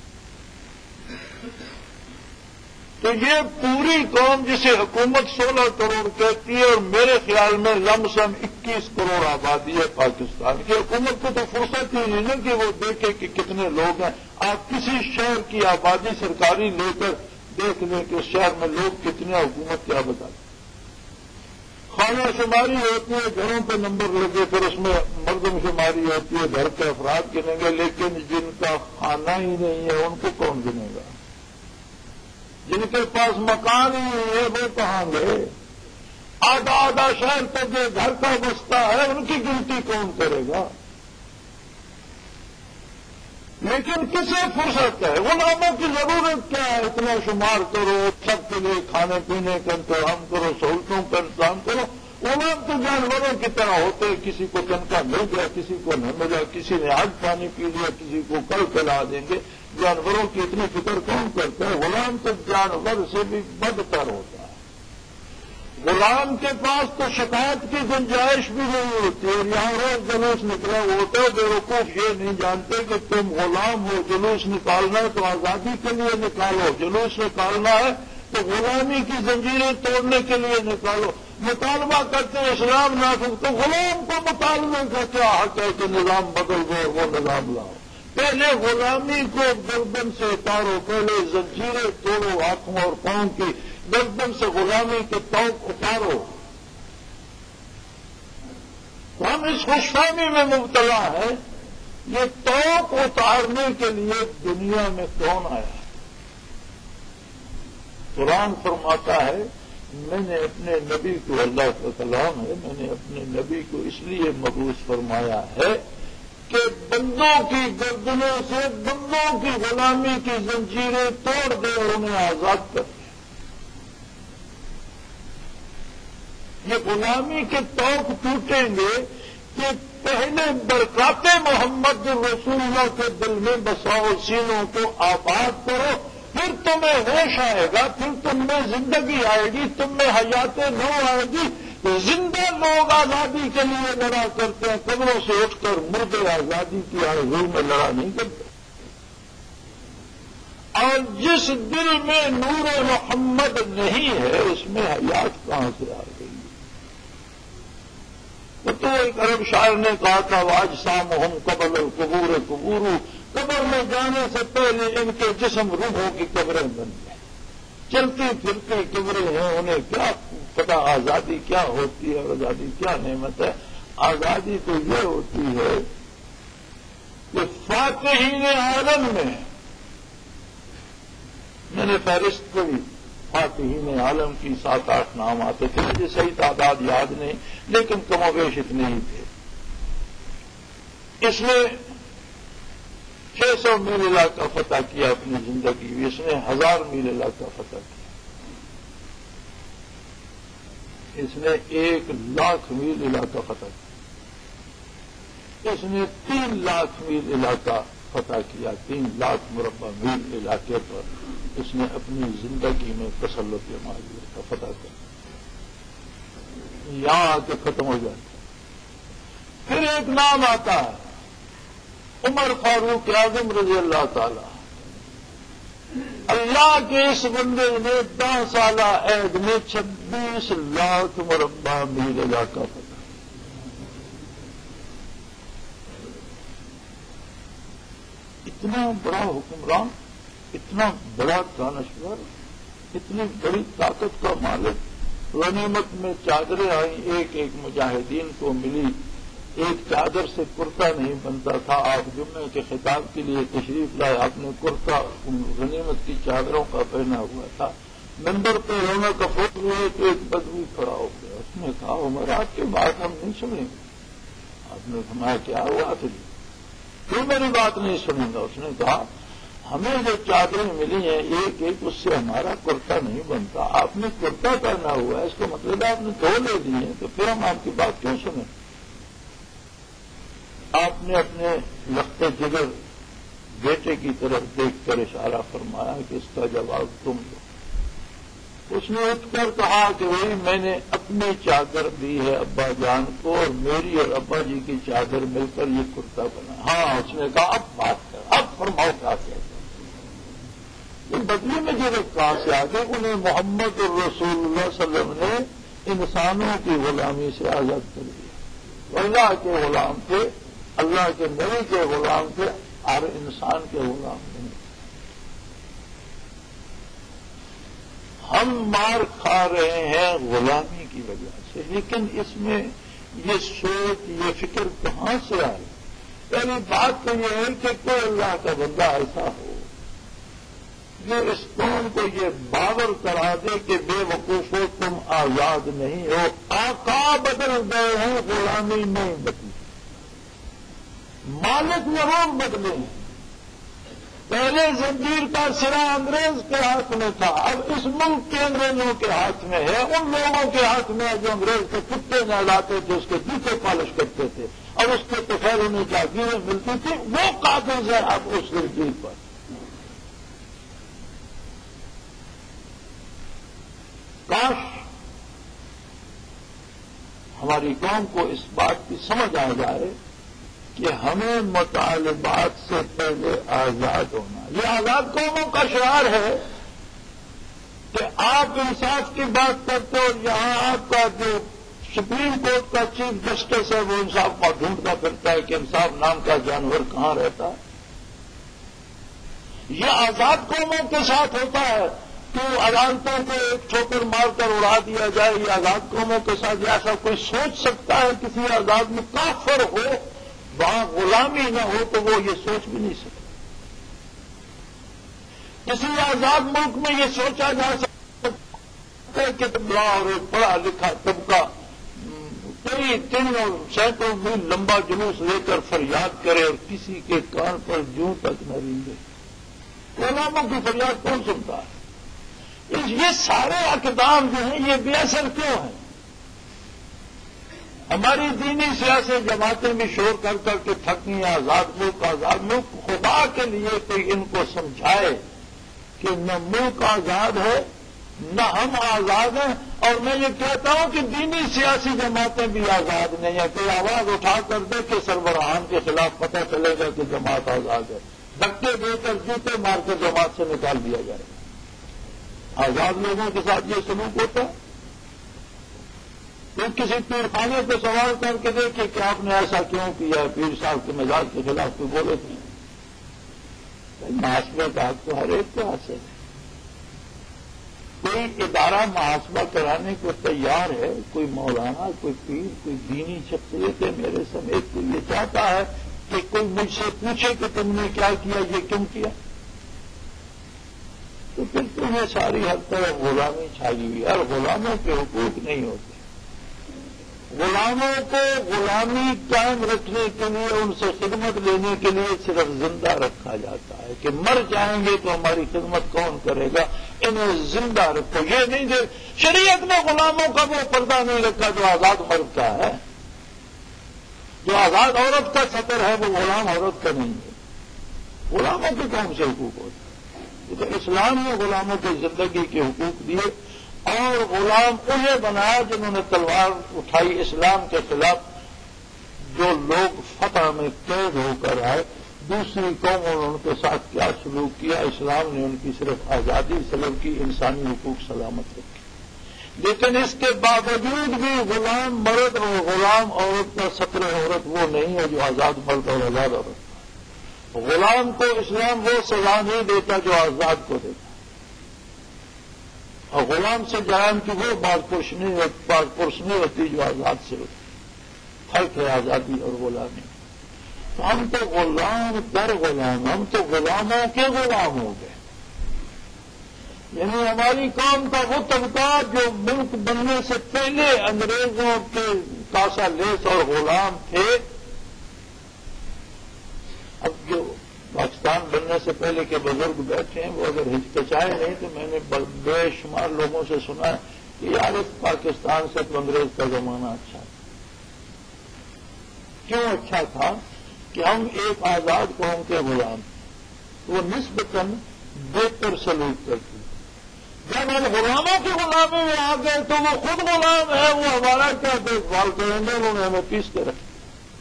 A: تو یہ پوری قوم جسے حکومت سولہ کروڑ کہتی ہے، اور میرے خیال میں لم سم اکیس کروڑ آبادی ہے پاکستان کی، حکومت کو تو فرصت ہی نہیں نا کہ وہ دیکھے کہ کتنے لوگ ہیں۔ آپ کسی شہر کی آبادی سرکاری لے کر دیکھ لیں کہ اس شہر میں لوگ کتنے، حکومت کیا بتاتی۔ خانہ شماری ہوتی ہے، گھروں پہ نمبر لگے، پھر اس میں مردم شماری ہوتی ہے، گھر کے افراد گنے گے، لیکن جن کا خانہ ہی نہیں ہے ان کو کون گنے گا؟ جن کے پاس مکان ہی نہیں ہے وہ کہاں گئے؟ آدھا آدھا شہر تو جو گھر کا بستا ہے ان کی گنتی کون کرے گا؟ لیکن کسے فرصت ہے؟ غلاموں کی ضرورت کیا ہے؟ اتنا شمار کرو، سب کے لیے کھانے پینے کا انتظام کرو، سہولتوں کا انتظام کرو۔ غلام تو جانوروں کی طرح ہوتے، کسی کو تنخواہ مل گیا، کسی کو نہ ملا، کسی نے آج پانی پی لیا، کسی کو کل پلا دیں گے۔ جانوروں کی اتنی فکر کون کرتا ہے؟ غلام تو جانور سے بھی بدتر ہوتا ہے۔ غلام کے پاس تو شکایت کی گنجائش بھی نہیں ہوتی ہے۔ یہاں روز جلوس نکلا ہوتا ہے، بے وقوف یہ نہیں جانتے کہ تم غلام ہو، جلوس نکالنا ہے تو آزادی کے لیے نکالو، جلوس نکالنا ہے تو غلامی کی زنجیریں توڑنے کے لیے نکالو۔ مطالبہ کرتے ہیں اسلام نافذ، تو غلام کو مطالبے کا کیا حق ہے کہ نظام بدل دو اور وہ نظام لاؤ؟ پہلے غلامی کو گردن سے اتارو، پہلے زنجیریں توڑو، ہاتھوں اور پاؤں کی گردن سے غلامی کے توق اتارو۔ تو ہم اس خوش فہمی میں مبتلا ہے، یہ توق اتارنے کے لیے دنیا میں کون آیا؟ قرآن فرماتا ہے میں نے اپنے نبی کو، اللہ کا کلام ہے، میں نے اپنے نبی کو اس لیے مبعوث فرمایا ہے کہ بندوں کی گردنوں سے بندوں کی غلامی کی زنجیریں توڑ دے اور انہیں آزاد کر دے۔ یہ غلامی کے توق ٹوٹیں گے کہ پہلے برکات محمد رسول اللہ کے دل میں بساؤ، سینوں کو آباد کرو، پھر تمہیں ہوش آئے گا، پھر تم میں زندگی آئے گی، تم میں حیات نو آئے گی۔ زندہ لوگ آزادی کے لیے لڑا کرتے ہیں، قبروں سے اٹھ کر مردے آزادی کی آرزو میں لڑا نہیں کرتے۔ اور جس دل میں نور محمد نہیں ہے اس میں حیات کہاں سے آ گئی؟ وہ تو ایک عرب شاعر نے کہا تھا واج سام ہم قبل القبور قبور، قبر میں جانے سے پہلے ان کے جسم روحوں کی قبریں بن گئیں، چلتی پھرتی قبریں ہیں، انہیں کیا پتا آزادی کیا ہوتی ہے، آزادی کیا نعمت ہے۔ آزادی تو یہ ہوتی ہے کہ فاتحین عالم میں، میں نے فہرست پڑھی فاتحین عالم کی سات آٹھ نام آتے تھے، مجھے صحیح تعداد یاد نہیں لیکن کم و بیش اتنے ہی تھے۔ اس نے چھ سو میل علاقہ فتح کیا اپنی زندگی میں، اس نے ہزار میل علاقہ فتح کیا، اس نے ایک لاکھ میل علاقہ فتح کیا، اس نے تین لاکھ میل علاقہ فتح کیا، تین لاکھ مربع میل علاقے پر اس نے اپنی زندگی میں تسلط مالیہ کا فتح کیا، یہاں آ کے ختم ہو جاتا۔ پھر ایک نام آتا ہے عمر فاروق اعظم رضی اللہ تعالی۔ اللہ کے اس بندے نے دس سالہ عہد میں چھبیس لاکھ مربع میل علاقہ فتح۔ اتنا بڑا حکمران، اتنا بڑا دانشور، اتنی بڑی طاقت کا مالک، غنیمت میں چادریں آئیں، ایک ایک مجاہدین کو ملی، ایک چادر سے کرتا نہیں بنتا تھا۔ آپ جمعے کے خطاب کے لیے تشریف لائے، آپ نے کرتا غنیمت کی چادروں کا پہنا ہوا تھا۔ منبر پہ رونا کا فوٹ ہوئے تو ایک بدوی کھڑا ہو گیا، اس نے کہا عمر آپ کی بات ہم نہیں سنیں گے۔ آپ نے فرمایا کیا ہوا؟ پھر کیوں میری بات نہیں سنیں گا؟ اس نے کہا ہمیں جو چادریں ملی ہیں ایک ایک اس سے ہمارا کرتا نہیں بنتا، آپ نے کرتا کرنا ہوا ہے، اس کا مطلب ہے آپ نے دو لے لی ہیں، تو پھر ہم آپ کی بات کیوں سنیں؟ آپ نے اپنے لخت جگر بیٹے کی طرف دیکھ کر اشارہ فرمایا کہ اس کا جواب تم دو۔ اس نے اٹھ کر کہا کہ وہی میں نے اپنی چادر دی ہے ابا جان کو، اور میری اور ابا جی کی چادر مل کر یہ کرتا بنا۔ ہاں، اس نے کہا اب بات کر، اب فرماؤ کیا کہتے ہیں۔ بدلے میں جو کہاں سے آگے انہیں محمد الرسول اللہ صلی اللہ علیہ وسلم نے انسانوں کی غلامی سے آزاد کر دیا۔ اللہ کے غلام تھے، اللہ کے نبی کے غلام تھے، ہر انسان کے غلام نہیں۔ ہم مار کھا رہے ہیں غلامی کی وجہ سے، لیکن اس میں یہ سوچ، یہ فکر کہاں سے آئی؟ پہلی بات تو یہ ہے کہ کوئی اللہ کا بندہ ایسا ہو جو اس قوم کو یہ باور کرا دے کہ بے وقوفو تم آزاد نہیں ہو، آقا بدل گئے ہیں، غلامی نہیں بدلی، مالک ضرور بدلے ہیں۔ پہلے زنجیر کا سرا انگریز کے ہاتھ میں تھا، اب اس ملک کے انگریزوں کے ہاتھ میں ہے، ان لوگوں کے ہاتھ میں جو انگریز کے کتے نہلاتے تھے، اس کے جوتے پالش کرتے تھے، اور اس کے تو خیر انہیں جاگیریں ملتی تھی، وہ قابض ہے اب اس زنجیر پر۔ کاش ہماری قوم کو اس بات کی سمجھ آ جائے کہ ہمیں مطالبات سے پہلے آزاد ہونا۔ یہ آزاد قوموں کا شعار ہے کہ آپ انصاف کی بات کرتے اور یہاں آپ کا جو سپریم کورٹ کا چیف جسٹس ہے وہ انصاف کا ڈھونڈتا پھرتا ہے کہ انصاف نام کا جانور کہاں رہتا ہے۔ یہ آزاد قوموں کے ساتھ ہوتا ہے کہ عدالتوں کو ایک ٹھوکر مار کر اڑا دیا جائے۔ یہ آزاد قوموں کے ساتھ ایسا کوئی سوچ سکتا ہے؟ کسی آزاد میں کافر ہو، وہاں غلامی نہ ہو تو وہ یہ سوچ بھی نہیں سکتا۔ کسی آزاد ملک میں یہ سوچا جا سکتا ہے کہ اور پڑھا لکھا طبقہ کئی دن اور سینکڑوں میل لمبا جلوس لے کر فریاد کرے اور کسی کے کان پر جوں تک نہ رینگے؟ غلاموں کی فریاد کون سنتا ہے؟ یہ سارے اقدام جو ہیں یہ بے اثر کیوں ہیں؟ ہماری دینی سیاسی جماعتیں بھی شور کر کر کے تھکی، آزاد ملک آزاد ملک، خدا کے لیے کوئی ان کو سمجھائے کہ نہ ملک آزاد ہے نہ ہم آزاد ہیں۔ اور میں یہ کہتا ہوں کہ دینی سیاسی جماعتیں بھی آزاد نہیں ہیں۔ کوئی آواز اٹھا کر دے کہ سربراہان کے خلاف پتہ چلے گا کہ جماعت آزاد ہے، دھکے دے کر جوتے مار کر جماعت سے نکال دیا جائے گا۔ آزاد لوگوں کے ساتھ یہ سلوک ہوتا ہے؟ پھر کسی پیر خانے کو سوال کر کے دیکھے کہ آپ نے ایسا کیوں کیا ہے، پیر صاحب کے مزاج کے خلاف کوئی بولے تھے؟ محاسبہ کا حق تو ہر ایک کے حاصل ہے۔ کوئی ادارہ محاسبہ کرانے کو تیار ہے، کوئی مولانا، کوئی پیر، کوئی دینی شخصیت ہے میرے سمیت، کوئی یہ چاہتا ہے کہ کوئی مجھ سے پوچھے کہ تم نے کیا کیا، یہ کیوں کیا؟ تو پھر تمہیں ساری ہر طرف غلامی چھائی ہوئی ہے، اور غلاموں کے حقوق نہیں ہوتے۔ غلاموں کو غلامی قائم رکھنے کے لیے، ان سے خدمت لینے کے لیے صرف زندہ رکھا جاتا ہے کہ مر جائیں گے تو ہماری خدمت کون کرے گا، انہیں زندہ رکھو۔ یہ نہیں کہ شریعت میں غلاموں کا وہ پردہ نہیں رکھا جو آزاد مرد کا ہے، جو آزاد عورت کا سطر ہے وہ غلام عورت کا نہیں ہے۔ غلاموں کے کون سے حقوق ہوتے ہیں؟ تو اسلام نے غلاموں کی زندگی کے حقوق دیے، اور غلام انہیں بنایا جنہوں نے تلوار اٹھائی اسلام کے خلاف۔ جو لوگ فتح میں قید ہو کر آئے، دوسری قوموں نے ان کے ساتھ کیا سلوک کیا؟ اسلام نے ان کی صرف آزادی سلب کی، انسانی حقوق سلامت رکھے۔ لیکن اس کے باوجود بھی غلام مرد اور غلام عورت کا سطر عورت وہ نہیں ہے جو آزاد مرد اور آزاد عورت۔ غلام کو اسلام وہ سزا نہیں دیتا جو آزاد کو دیتا، اور غلام سے جرائم کی وہ بات پرس نہیں ہوتی جو آزاد سے ہوتی۔ فرق ہے آزادی اور غلامی۔ تو ہم تو غلام در غلام، ہم تو غلاموں کے غلام ہو گئے۔ یعنی ہماری قوم کا وہ طبقہ جو ملک بننے سے پہلے انگریزوں کے کاسا لیس اور غلام تھے، اب جو پاکستان بننے سے پہلے کے بزرگ بیٹھے ہیں وہ اگر ہچکچائے نہیں تو میں نے بے شمار لوگوں سے سنا ہے کہ یار اس پاکستان سے تو انگریز کا زمانہ اچھا تھا۔ کیوں اچھا تھا؟ کہ ہم ایک آزاد قوم کے غلام، وہ نسبتاً بہتر سلوک کرتی۔ جب ہم غلاموں کی غلامی میں آ گئے تو وہ خود غلام ہے، وہ ہمارا کیا دیکھ بھال کریں گے، انہوں نے ہمیں پیس کے رکھا۔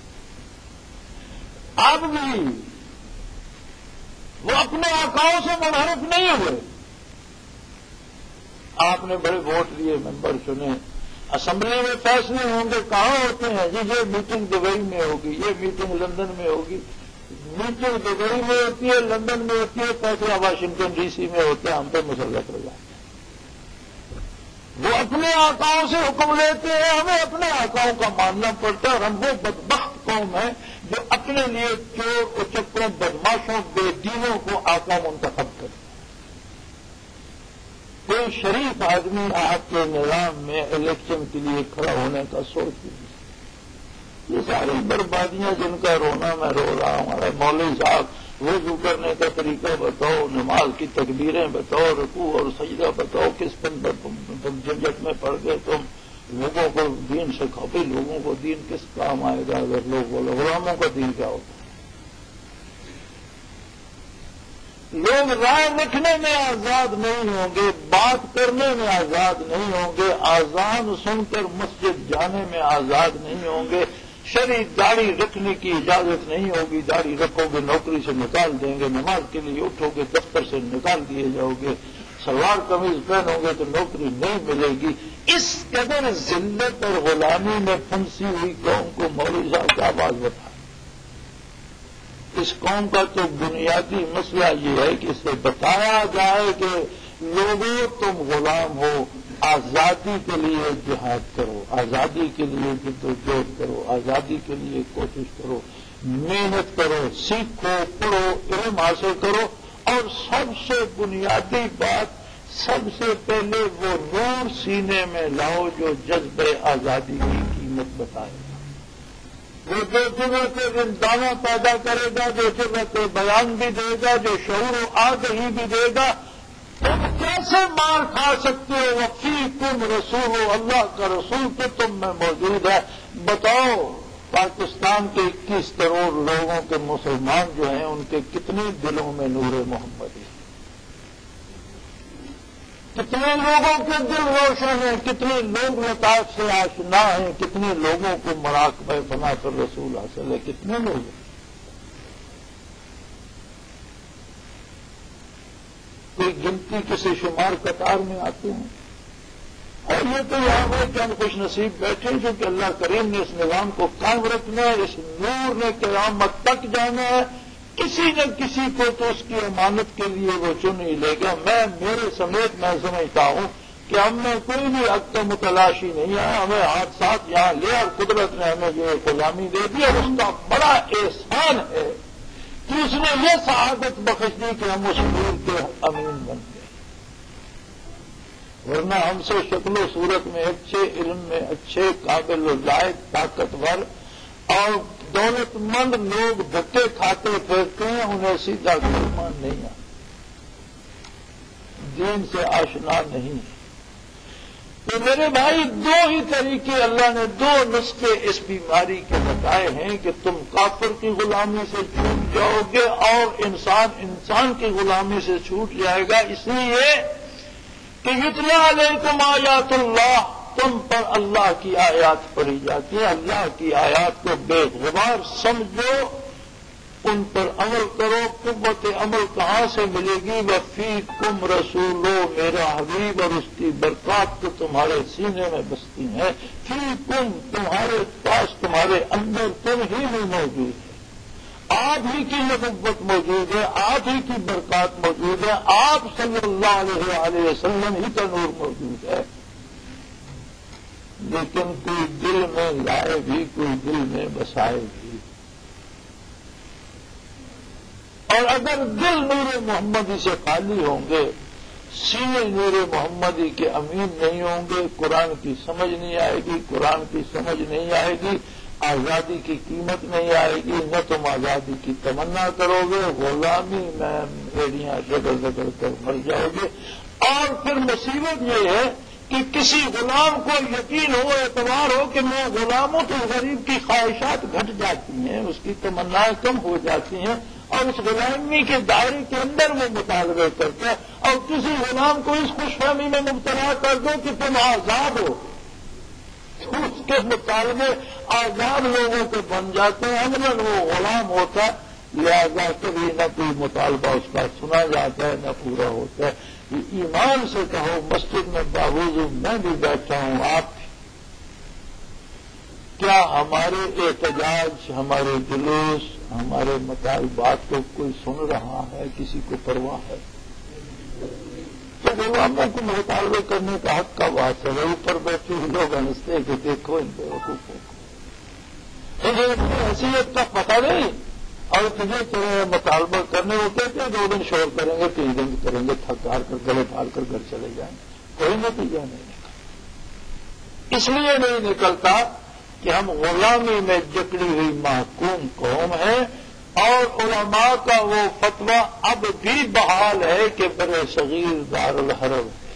A: اب بھی وہ اپنے آقاؤں سے منحرف نہیں ہوئے۔ آپ نے بڑے ووٹ لیے، ممبر چنے، اسمبلی میں فیصلے ہوں گے، کہاں ہوتے ہیں جی یہ میٹنگ دبئی میں ہوگی، یہ میٹنگ لندن میں ہوگی۔ میٹنگ دبئی میں ہوتی ہے، لندن میں ہوتی ہے، فیصلہ واشنگٹن ڈی سی میں ہوتے ہیں، ہم پہ مسلط ہو جاتے ہیں۔ وہ اپنے آقاؤں سے حکم لیتے ہیں، ہمیں اپنے آقاؤں کا ماننا پڑتا ہے، اور ہم وہ بدبخت قوم ہے جو اپنے لیے چور اور چکروں بدماشوں بے دینوں کو آقا منتخب کرتے ہیں۔ کوئی شریف آدمی آپ کے نظام میں الیکشن کے لیے کھڑا ہونے کا سوچ نہیں۔ یہ ساری بربادیاں جن کا رونا میں رو رہا ہوں، ہمارے مولوی صاحب وضو کرنے کا طریقہ بتاؤ، نماز کی تکبیریں بتاؤ، رکوع اور سجدہ بتاؤ، کس پن پر جھنجٹ میں پڑ گئے تم، لوگوں کو دین سکھاؤ۔ بھائی لوگوں کو دین کس کام آئے گا اگر لوگ بولو غلاموں کا دین کیا ہوتا ہے؟ لوگ رائے رکھنے میں آزاد نہیں ہوں گے، بات کرنے میں آزاد نہیں ہوں گے، آزان سن کر مسجد جانے میں آزاد نہیں ہوں گے، شرعی داڑھی رکھنے کی اجازت نہیں ہوگی، داڑھی رکھو گے نوکری سے نکال دیں گے، نماز کے لیے اٹھو گے دفتر سے نکال دیے جاؤ گے، سلوار قمیض پہنو گے تو نوکری نہیں ملے گی۔ اس قدر ذلت اور غلامی میں پھنسی ہوئی قوم کو مولوی صاحب کا آواز بتا۔ اس قوم کا تو بنیادی مسئلہ یہ ہے کہ اسے بتایا جائے کہ لوگوں تم غلام ہو، آزادی کے لیے جہاد کرو، آزادی کے لیے جدوجہد کرو، آزادی کے لیے کوشش کرو، محنت کرو، سیکھو، پڑھو، علم حاصل کرو، اور سب سے بنیادی بات سب سے پہلے وہ نور سینے میں لاؤ جو جذبہ آزادی کی قیمت بتائے گا، وہ جو جرأت دعویٰ پیدا کرے گا، جو جرأت بیان بھی دے گا، جو شعور و آگہی بھی دے گا۔ تم کیسے مار کھا سکتے ہو؟ وفیکم رسول، اللہ کا رسول تو تم میں موجود ہے۔ بتاؤ پاکستان کے اکیس کروڑ لوگوں کے مسلمان جو ہیں ان کے کتنے دلوں میں نور محمد ہے؟ کتنے لوگوں کے دل روشن ہیں؟ کتنے لوگ لطائف سے آشنا ہیں؟ کتنے لوگوں کو مراقبہ بنا کر رسول حاصل ہے؟ کتنے لوگ ہیں؟ کوئی گنتی کسی شمار قطار میں آتے ہیں؟ اور یہ تو یہاں ہے کہ ہم خوش نصیب بیٹھے جو کہ اللہ کریم نے اس نظام کو قائم رکھنا ہے، اس نور نے قیامت تک جانا ہے، کسی نہ کسی کو تو اس کی امانت کے لیے وہ چن ہی لے گا۔ میں میرے سمیت میں سمجھتا ہوں کہ ہم میں کوئی بھی حق کا متلاشی نہیں ہے، ہمیں حادثات یہاں لے اور قدرت نے ہمیں یہ غلامی دے دی، اور اس کا بڑا احسان ہے کہ اس نے یہ سعادت بخش دی کہ ہم اس نور کے امین بن گئے، ورنہ ہم سے شکل و صورت میں اچھے، علم میں اچھے، قابل و لائق، طاقتور اور دولت مند لوگ دھکے کھاتے پھرتے ہیں، انہیں سیدھا کلمہ نہیں آتا، دین سے آشنا نہیں ہے۔ تو میرے بھائی دو ہی طریقے اللہ نے، دو نسخے اس بیماری کے بتائے ہیں کہ تم کافر کی غلامی سے چھوٹ جاؤ گے اور انسان انسان کی غلامی سے چھوٹ جائے گا، اس لیے کہ یتلی علیکم آیات اللہ، تم پر اللہ کی آیات پڑھی جاتی ہیں، اللہ کی آیات کو بے غبار سمجھو، ان پر عمل کرو۔ قوت عمل کہاں سے ملے گی؟ وفیکم رسولو، میرا حبیب اور اس کی برکات تو تمہارے سینے میں بستی ہیں، فیکم تمہارے پاس، تمہارے اندر، تم ہی میں موجود ہے، آپ ہی کی نبوت موجود ہے، آپ ہی کی برکات موجود ہے، آپ صلی اللہ علیہ وآلہ وسلم ہی کا نور موجود ہے۔ لیکن کوئی دل میں لائے بھی، کوئی دل میں بسائے بھی، اور اگر دل نور محمدی سے خالی ہوں گے، سینے نور محمدی کے امین نہیں ہوں گے، قرآن کی سمجھ نہیں آئے گی، قرآن کی سمجھ نہیں آئے گی، آزادی کی قیمت نہیں آئے گی، نہ تم آزادی کی تمنا کرو گے، غلامی میں ایڑیاں رگڑ رگڑ کر مر جاؤ گے۔ اور پھر مصیبت یہ ہے کہ کسی غلام کو یقین ہو، اعتبار ہو کہ میں غلام ہوں، تو غریب کی خواہشات گھٹ جاتی ہیں، اس کی تمنائیں کم ہو جاتی ہیں، اور اس غلامی کے دائرے کے اندر وہ مطالبے کرتا ہے۔ اور کسی غلام کو اس خوش فہمی میں مبتلا کر دو کہ تم آزاد ہو، تو اس کے مطالبے آزاد لوگوں کے بن جاتے ہیں، عملاً وہ غلام ہوتا ہے، لہذا کبھی نہ کوئی مطالبہ اس کا سنا جاتا ہے نہ پورا ہوتا ہے۔ ایمان سے کہو، مسجد میں باوضو میں بھی بیٹھا ہوں، آپ کیا ہمارے احتجاج، ہمارے جلوس، ہمارے مطالبات کو کوئی سن رہا ہے؟ کسی کو پرواہ ہے؟ تو غلاموں کو مطالبے کرنے کا حق کا واسطہ ہے۔ اوپر بیٹھے ہوئے لوگ ہنستے کہ دیکھو ان بیوقوفوں کو، انہیں حیثیت کا پتہ نہیں، اور تجھے تیرے مطالبہ کرنے کو کہتے ہیں، دو دن شور کریں گے، تین دن کریں گے، تھک ہار کر گلے پھاڑ کر گھر چلے جائیں، کوئی نتیجہ نہیں نکلتا۔ اس لیے نہیں نکلتا کہ ہم غلامی میں جکڑی ہوئی محکوم قوم ہیں، اور علماء کا وہ فتویٰ اب بھی بحال ہے کہ برے صغیر دارالحرب ہے۔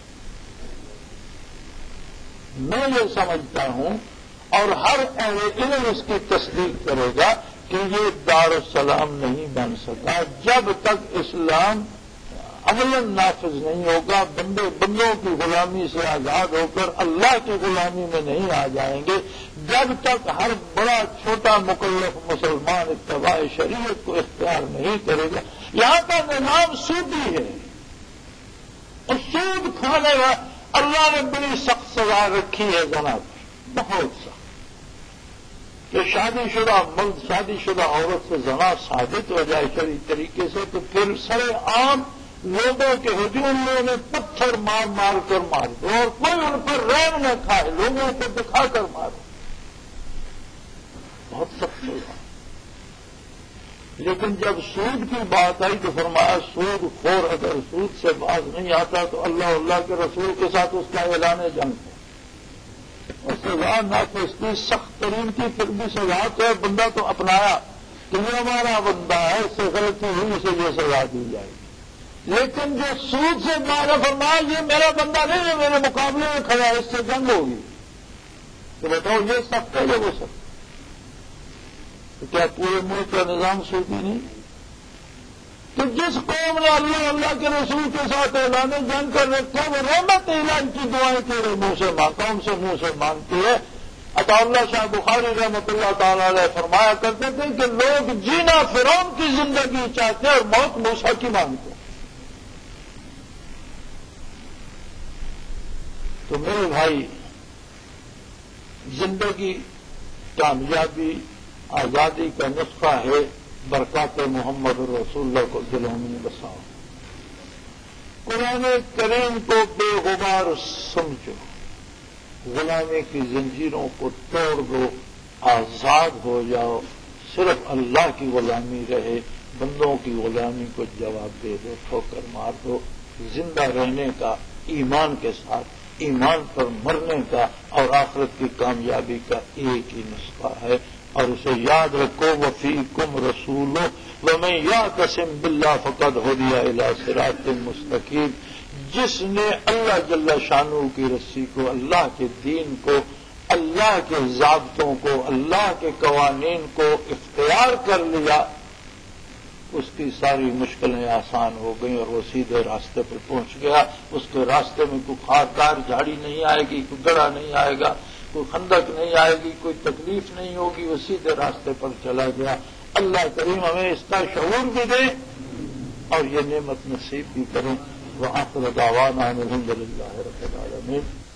A: میں یہ سمجھتا ہوں، اور ہر اہل علم اس کی تصدیق کرے گا کہ یہ دارالسلام نہیں بن سکا جب تک اسلام عملاً نافذ نہیں ہوگا، بندے بندوں کی غلامی سے آزاد ہو کر اللہ کی غلامی میں نہیں آ جائیں گے، جب تک ہر بڑا چھوٹا مکلف مسلمان اتباع شریعت کو اختیار نہیں کرے گا۔ یہاں کا نظام سودی ہے، اور سود کھانے کا اللہ نے بڑی سخت سزا رکھی ہے زنا پر، بہت سخت، کہ شادی شدہ مرد شادی شدہ عورت سے زنا ثابت ہو جائے شرعی طریقے سے، تو پھر سر عام لوگوں کے ہجوم میں انہیں پتھر مار مار کر مار دو، اور کوئی ان پر رحم نہ کھائے، لوگوں کو دکھا کر مارو، بہت سخت ہوگا۔ لیکن جب سود کی بات آئی تو فرمایا سود خور اگر سود سے باز نہیں آتا تو اللہ اللہ کے رسول کے ساتھ اس کا اعلان جنگ ہے، اور سزا نافذ کی سخت ترین کی، پھر بھی سزا تو بندہ تو اپنایا کہ یہ ہمارا بندہ ہے، اس سے غلطی ہوئی، اسے یہ سزا دی جائے گی۔ لیکن جو سود سے مارا فرمایا یہ میرا بندہ نہیں ہے، میرے مقابلے میں کھڑا ہے، اس سے جنگ ہوگی، تو بتاؤ یہ سخت ہے یا وہ سخت؟ تو کیا پورے ملک کا نظام سودی نہیں؟ تو جس قوم نے اللہ اللہ کے رسول کے ساتھ اعلان جنگ کر رکھا، وہ رحمت اعلان کی دعائیں تیرے منہ سے مانگتا، ان سے منہ سے مانگتی ہے۔ عطا اللہ شاہ بخاری رحمۃ اللہ تعالی علیہ فرمایا کرتے تھے کہ لوگ جینا فرعون کی زندگی چاہتے ہیں اور موت موسیٰ کی مانگتے ہیں۔ تو میرے بھائی، زندگی، کامیابی، آزادی کا نسخہ ہے برکات محمد رسول اللہ کو دلوں میں بساؤ، قرآن کریم کو بے غبار سمجھو، غلامی کی زنجیروں کو توڑ دو، آزاد ہو جاؤ، صرف اللہ کی غلامی رہے، بندوں کی غلامی کو جواب دے دو، ٹھوکر مار دو۔ زندہ رہنے کا ایمان کے ساتھ، ایمان پر مرنے کا اور آخرت کی کامیابی کا ایک ہی نسخہ ہے، اور اسے یاد رکھو، وفیکم رسول ومن یعتصم باللہ فقد ہدی الی صراط مستقیم۔ جس نے اللہ جل شانہ کی رسی کو، اللہ کے دین کو، اللہ کے ضابطوں کو، اللہ کے قوانین کو اختیار کر لیا، اس کی ساری مشکلیں آسان ہو گئیں اور وہ سیدھے راستے پر پہنچ گیا۔ اس کے راستے میں کوئی خاردار جھاڑی نہیں آئے گی، کوئی گڑھا نہیں آئے گا، کوئی خندق نہیں آئے گی، کوئی تکلیف نہیں ہوگی، وہ سیدھے راستے پر چلا گیا۔ اللہ کریم ہمیں اس کا شعور بھی دے اور یہ نعمت نصیب بھی کریں۔ وآخر دعوانا الحمد للہ رب العالمین۔